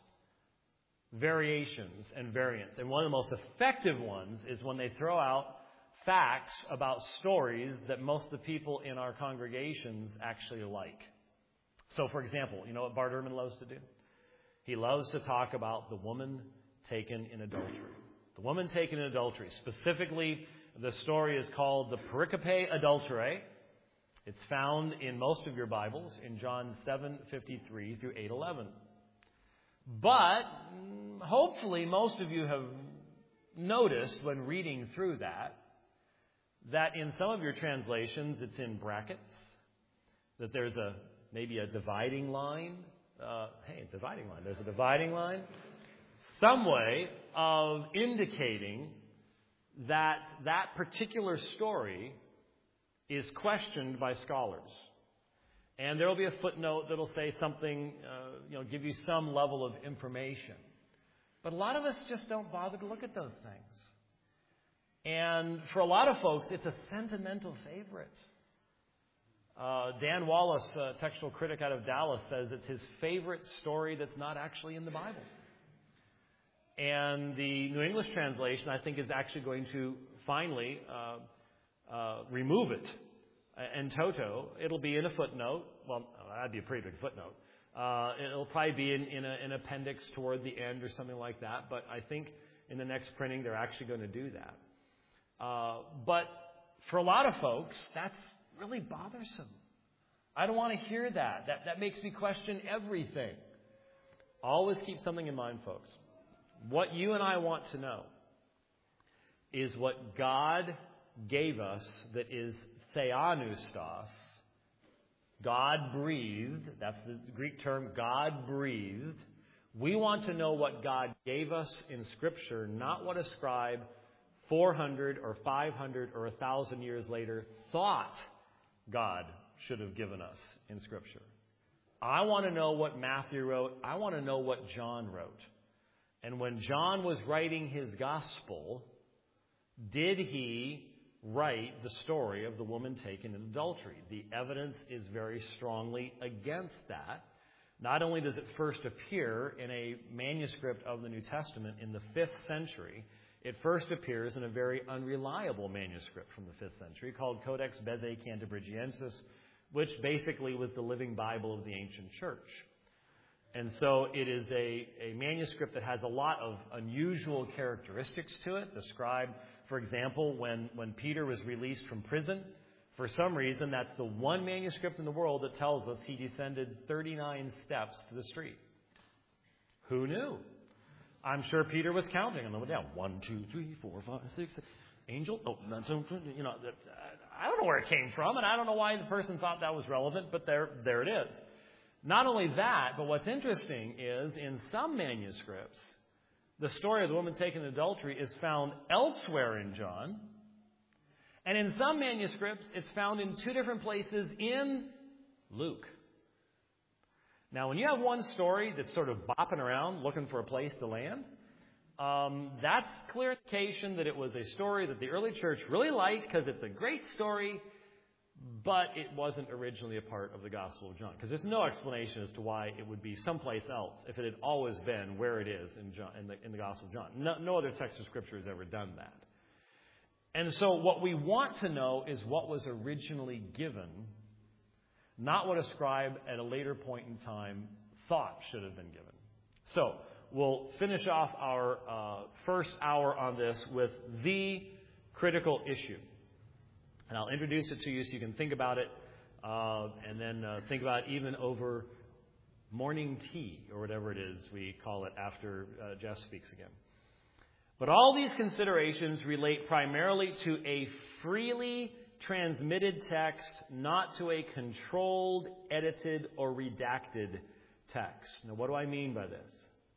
variations and variants. And one of the most effective ones is when they throw out facts about stories that most of the people in our congregations actually like. So, for example, you know what Bart Ehrman loves to do? He loves to talk about the woman taken in adultery. The woman taken in adultery. Specifically, the story is called the Pericope Adulterae. It's found in most of your Bibles in John seven fifty-three through eight eleven. But hopefully most of you have noticed when reading through that, that in some of your translations it's in brackets, that there's a maybe a dividing line. Uh, hey, dividing line. There's a dividing line. Some way of indicating that that particular story is questioned by scholars. And there will be a footnote that will say something, uh, you know, give you some level of information. But a lot of us just don't bother to look at those things. And for a lot of folks, it's a sentimental favorite. Uh, Dan Wallace, a textual critic out of Dallas, says it's his favorite story that's not actually in the Bible. And the New English translation, I think, is actually going to finally uh, uh, remove it in toto. It'll be in a footnote. Well, that'd be a pretty big footnote. Uh, it'll probably be in, in a, an appendix toward the end or something like that. But I think in the next printing, they're actually going to do that. Uh, but for a lot of folks, that's really bothersome. I don't want to hear that. That, that makes me question everything. Always keep something in mind, folks. What you and I want to know is what God gave us that is theopneustos, God breathed. That's the Greek term, God breathed. We want to know what God gave us in Scripture, not what a scribe four hundred or five hundred or one thousand years later thought God should have given us in Scripture. I want to know what Matthew wrote. I want to know what John wrote. And when John was writing his gospel, did he write the story of the woman taken in adultery? The evidence is very strongly against that. Not only does it first appear in a manuscript of the New Testament in the fifth century, it first appears in a very unreliable manuscript from the fifth century called Codex Bezae Cantabrigiensis, which basically was the living Bible of the ancient church. And so it is a, a manuscript that has a lot of unusual characteristics to it. The scribe, for example, when, when Peter was released from prison, for some reason, that's the one manuscript in the world that tells us he descended thirty-nine steps to the street. Who knew? I'm sure Peter was counting on them down. One, two, three, four, five, six. Angel? Oh, you know, I don't know where it came from, and I don't know why the person thought that was relevant, but there, there it is. Not only that, but what's interesting is in some manuscripts, the story of the woman taken in adultery is found elsewhere in John. And in some manuscripts, it's found in two different places in Luke. Now, when you have one story that's sort of bopping around looking for a place to land, um, that's clear indication that it was a story that the early church really liked because it's a great story, but it wasn't originally a part of the Gospel of John. Because there's no explanation as to why it would be someplace else if it had always been where it is in, John, in, the, in the Gospel of John. No, no other text of Scripture has ever done that. And so what we want to know is what was originally given not what a scribe at a later point in time thought should have been given. So, we'll finish off our uh, first hour on this with the critical issue. And I'll introduce it to you so you can think about it, uh, and then uh, think about it even over morning tea, or whatever it is we call it after uh, Jeff speaks again. But all these considerations relate primarily to a freely transmitted text, not to a controlled, edited, or redacted text. Now, what do I mean by this?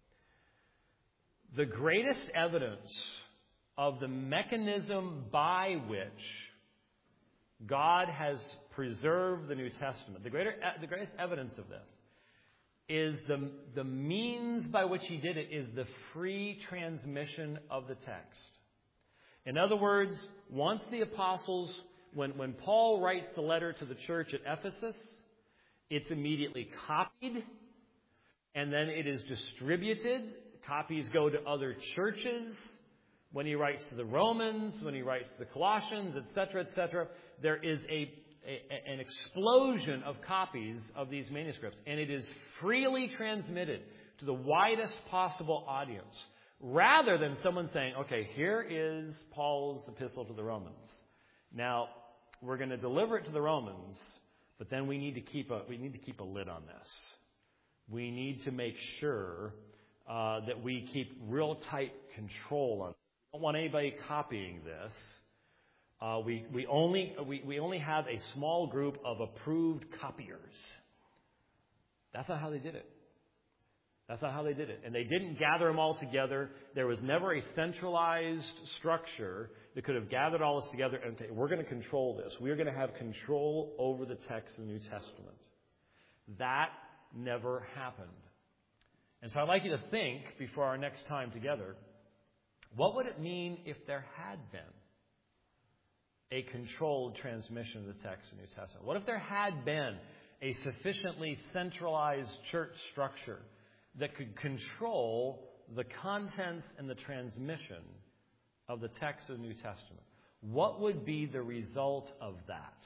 The greatest evidence of the mechanism by which God has preserved the New Testament, the, greater, the greatest evidence of this, is the, the means by which he did it is the free transmission of the text. In other words, once the apostles, when, when Paul writes the letter to the church at Ephesus, it's immediately copied, and then it is distributed. Copies go to other churches. When he writes to the Romans, when he writes to the Colossians, et cetera, et cetera, there is a, a an explosion of copies of these manuscripts, and it is freely transmitted to the widest possible audience, rather than someone saying, okay, here is Paul's epistle to the Romans. Now, we're going to deliver it to the Romans, but then we need to keep a we need to keep a lid on this. We need to make sure uh, that we keep real tight control on it. We don't want anybody copying this. Uh, we we only we, we only have a small group of approved copiers. That's not how they did it. That's not how they did it. And they didn't gather them all together. There was never a centralized structure that could have gathered all this together. And okay, we're going to control this. We're going to have control over the text of the New Testament. That never happened. And so I'd like you to think, before our next time together, what would it mean if there had been a controlled transmission of the text of the New Testament? What if there had been a sufficiently centralized church structure that could control the contents and the transmission of the text of the New Testament? What would be the result of that?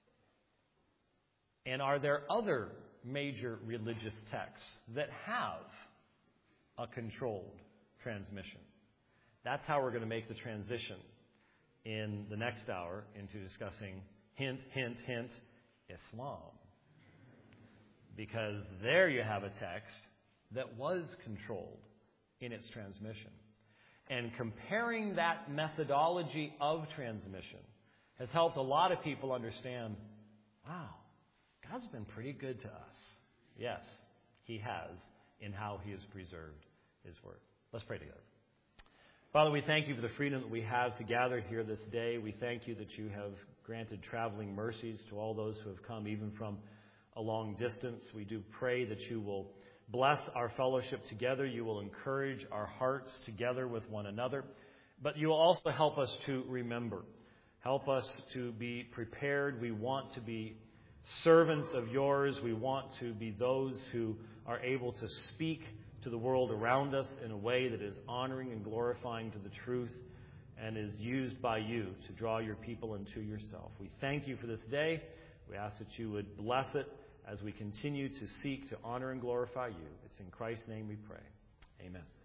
And are there other major religious texts that have a controlled transmission? That's how we're going to make the transition in the next hour into discussing, hint, hint, hint, Islam. Because there you have a text that was controlled in its transmission. And comparing that methodology of transmission has helped a lot of people understand, wow, God's been pretty good to us. Yes, He has, in how He has preserved His Word. Let's pray together. Father, we thank You for the freedom that we have to gather here this day. We thank You that You have granted traveling mercies to all those who have come, even from a long distance. We do pray that You will bless our fellowship together. You will encourage our hearts together with one another. But You will also help us to remember. Help us to be prepared. We want to be servants of Yours. We want to be those who are able to speak to the world around us in a way that is honoring and glorifying to the truth and is used by You to draw Your people into Yourself. We thank You for this day. We ask that You would bless it as we continue to seek to honor and glorify You. It's in Christ's name we pray. Amen.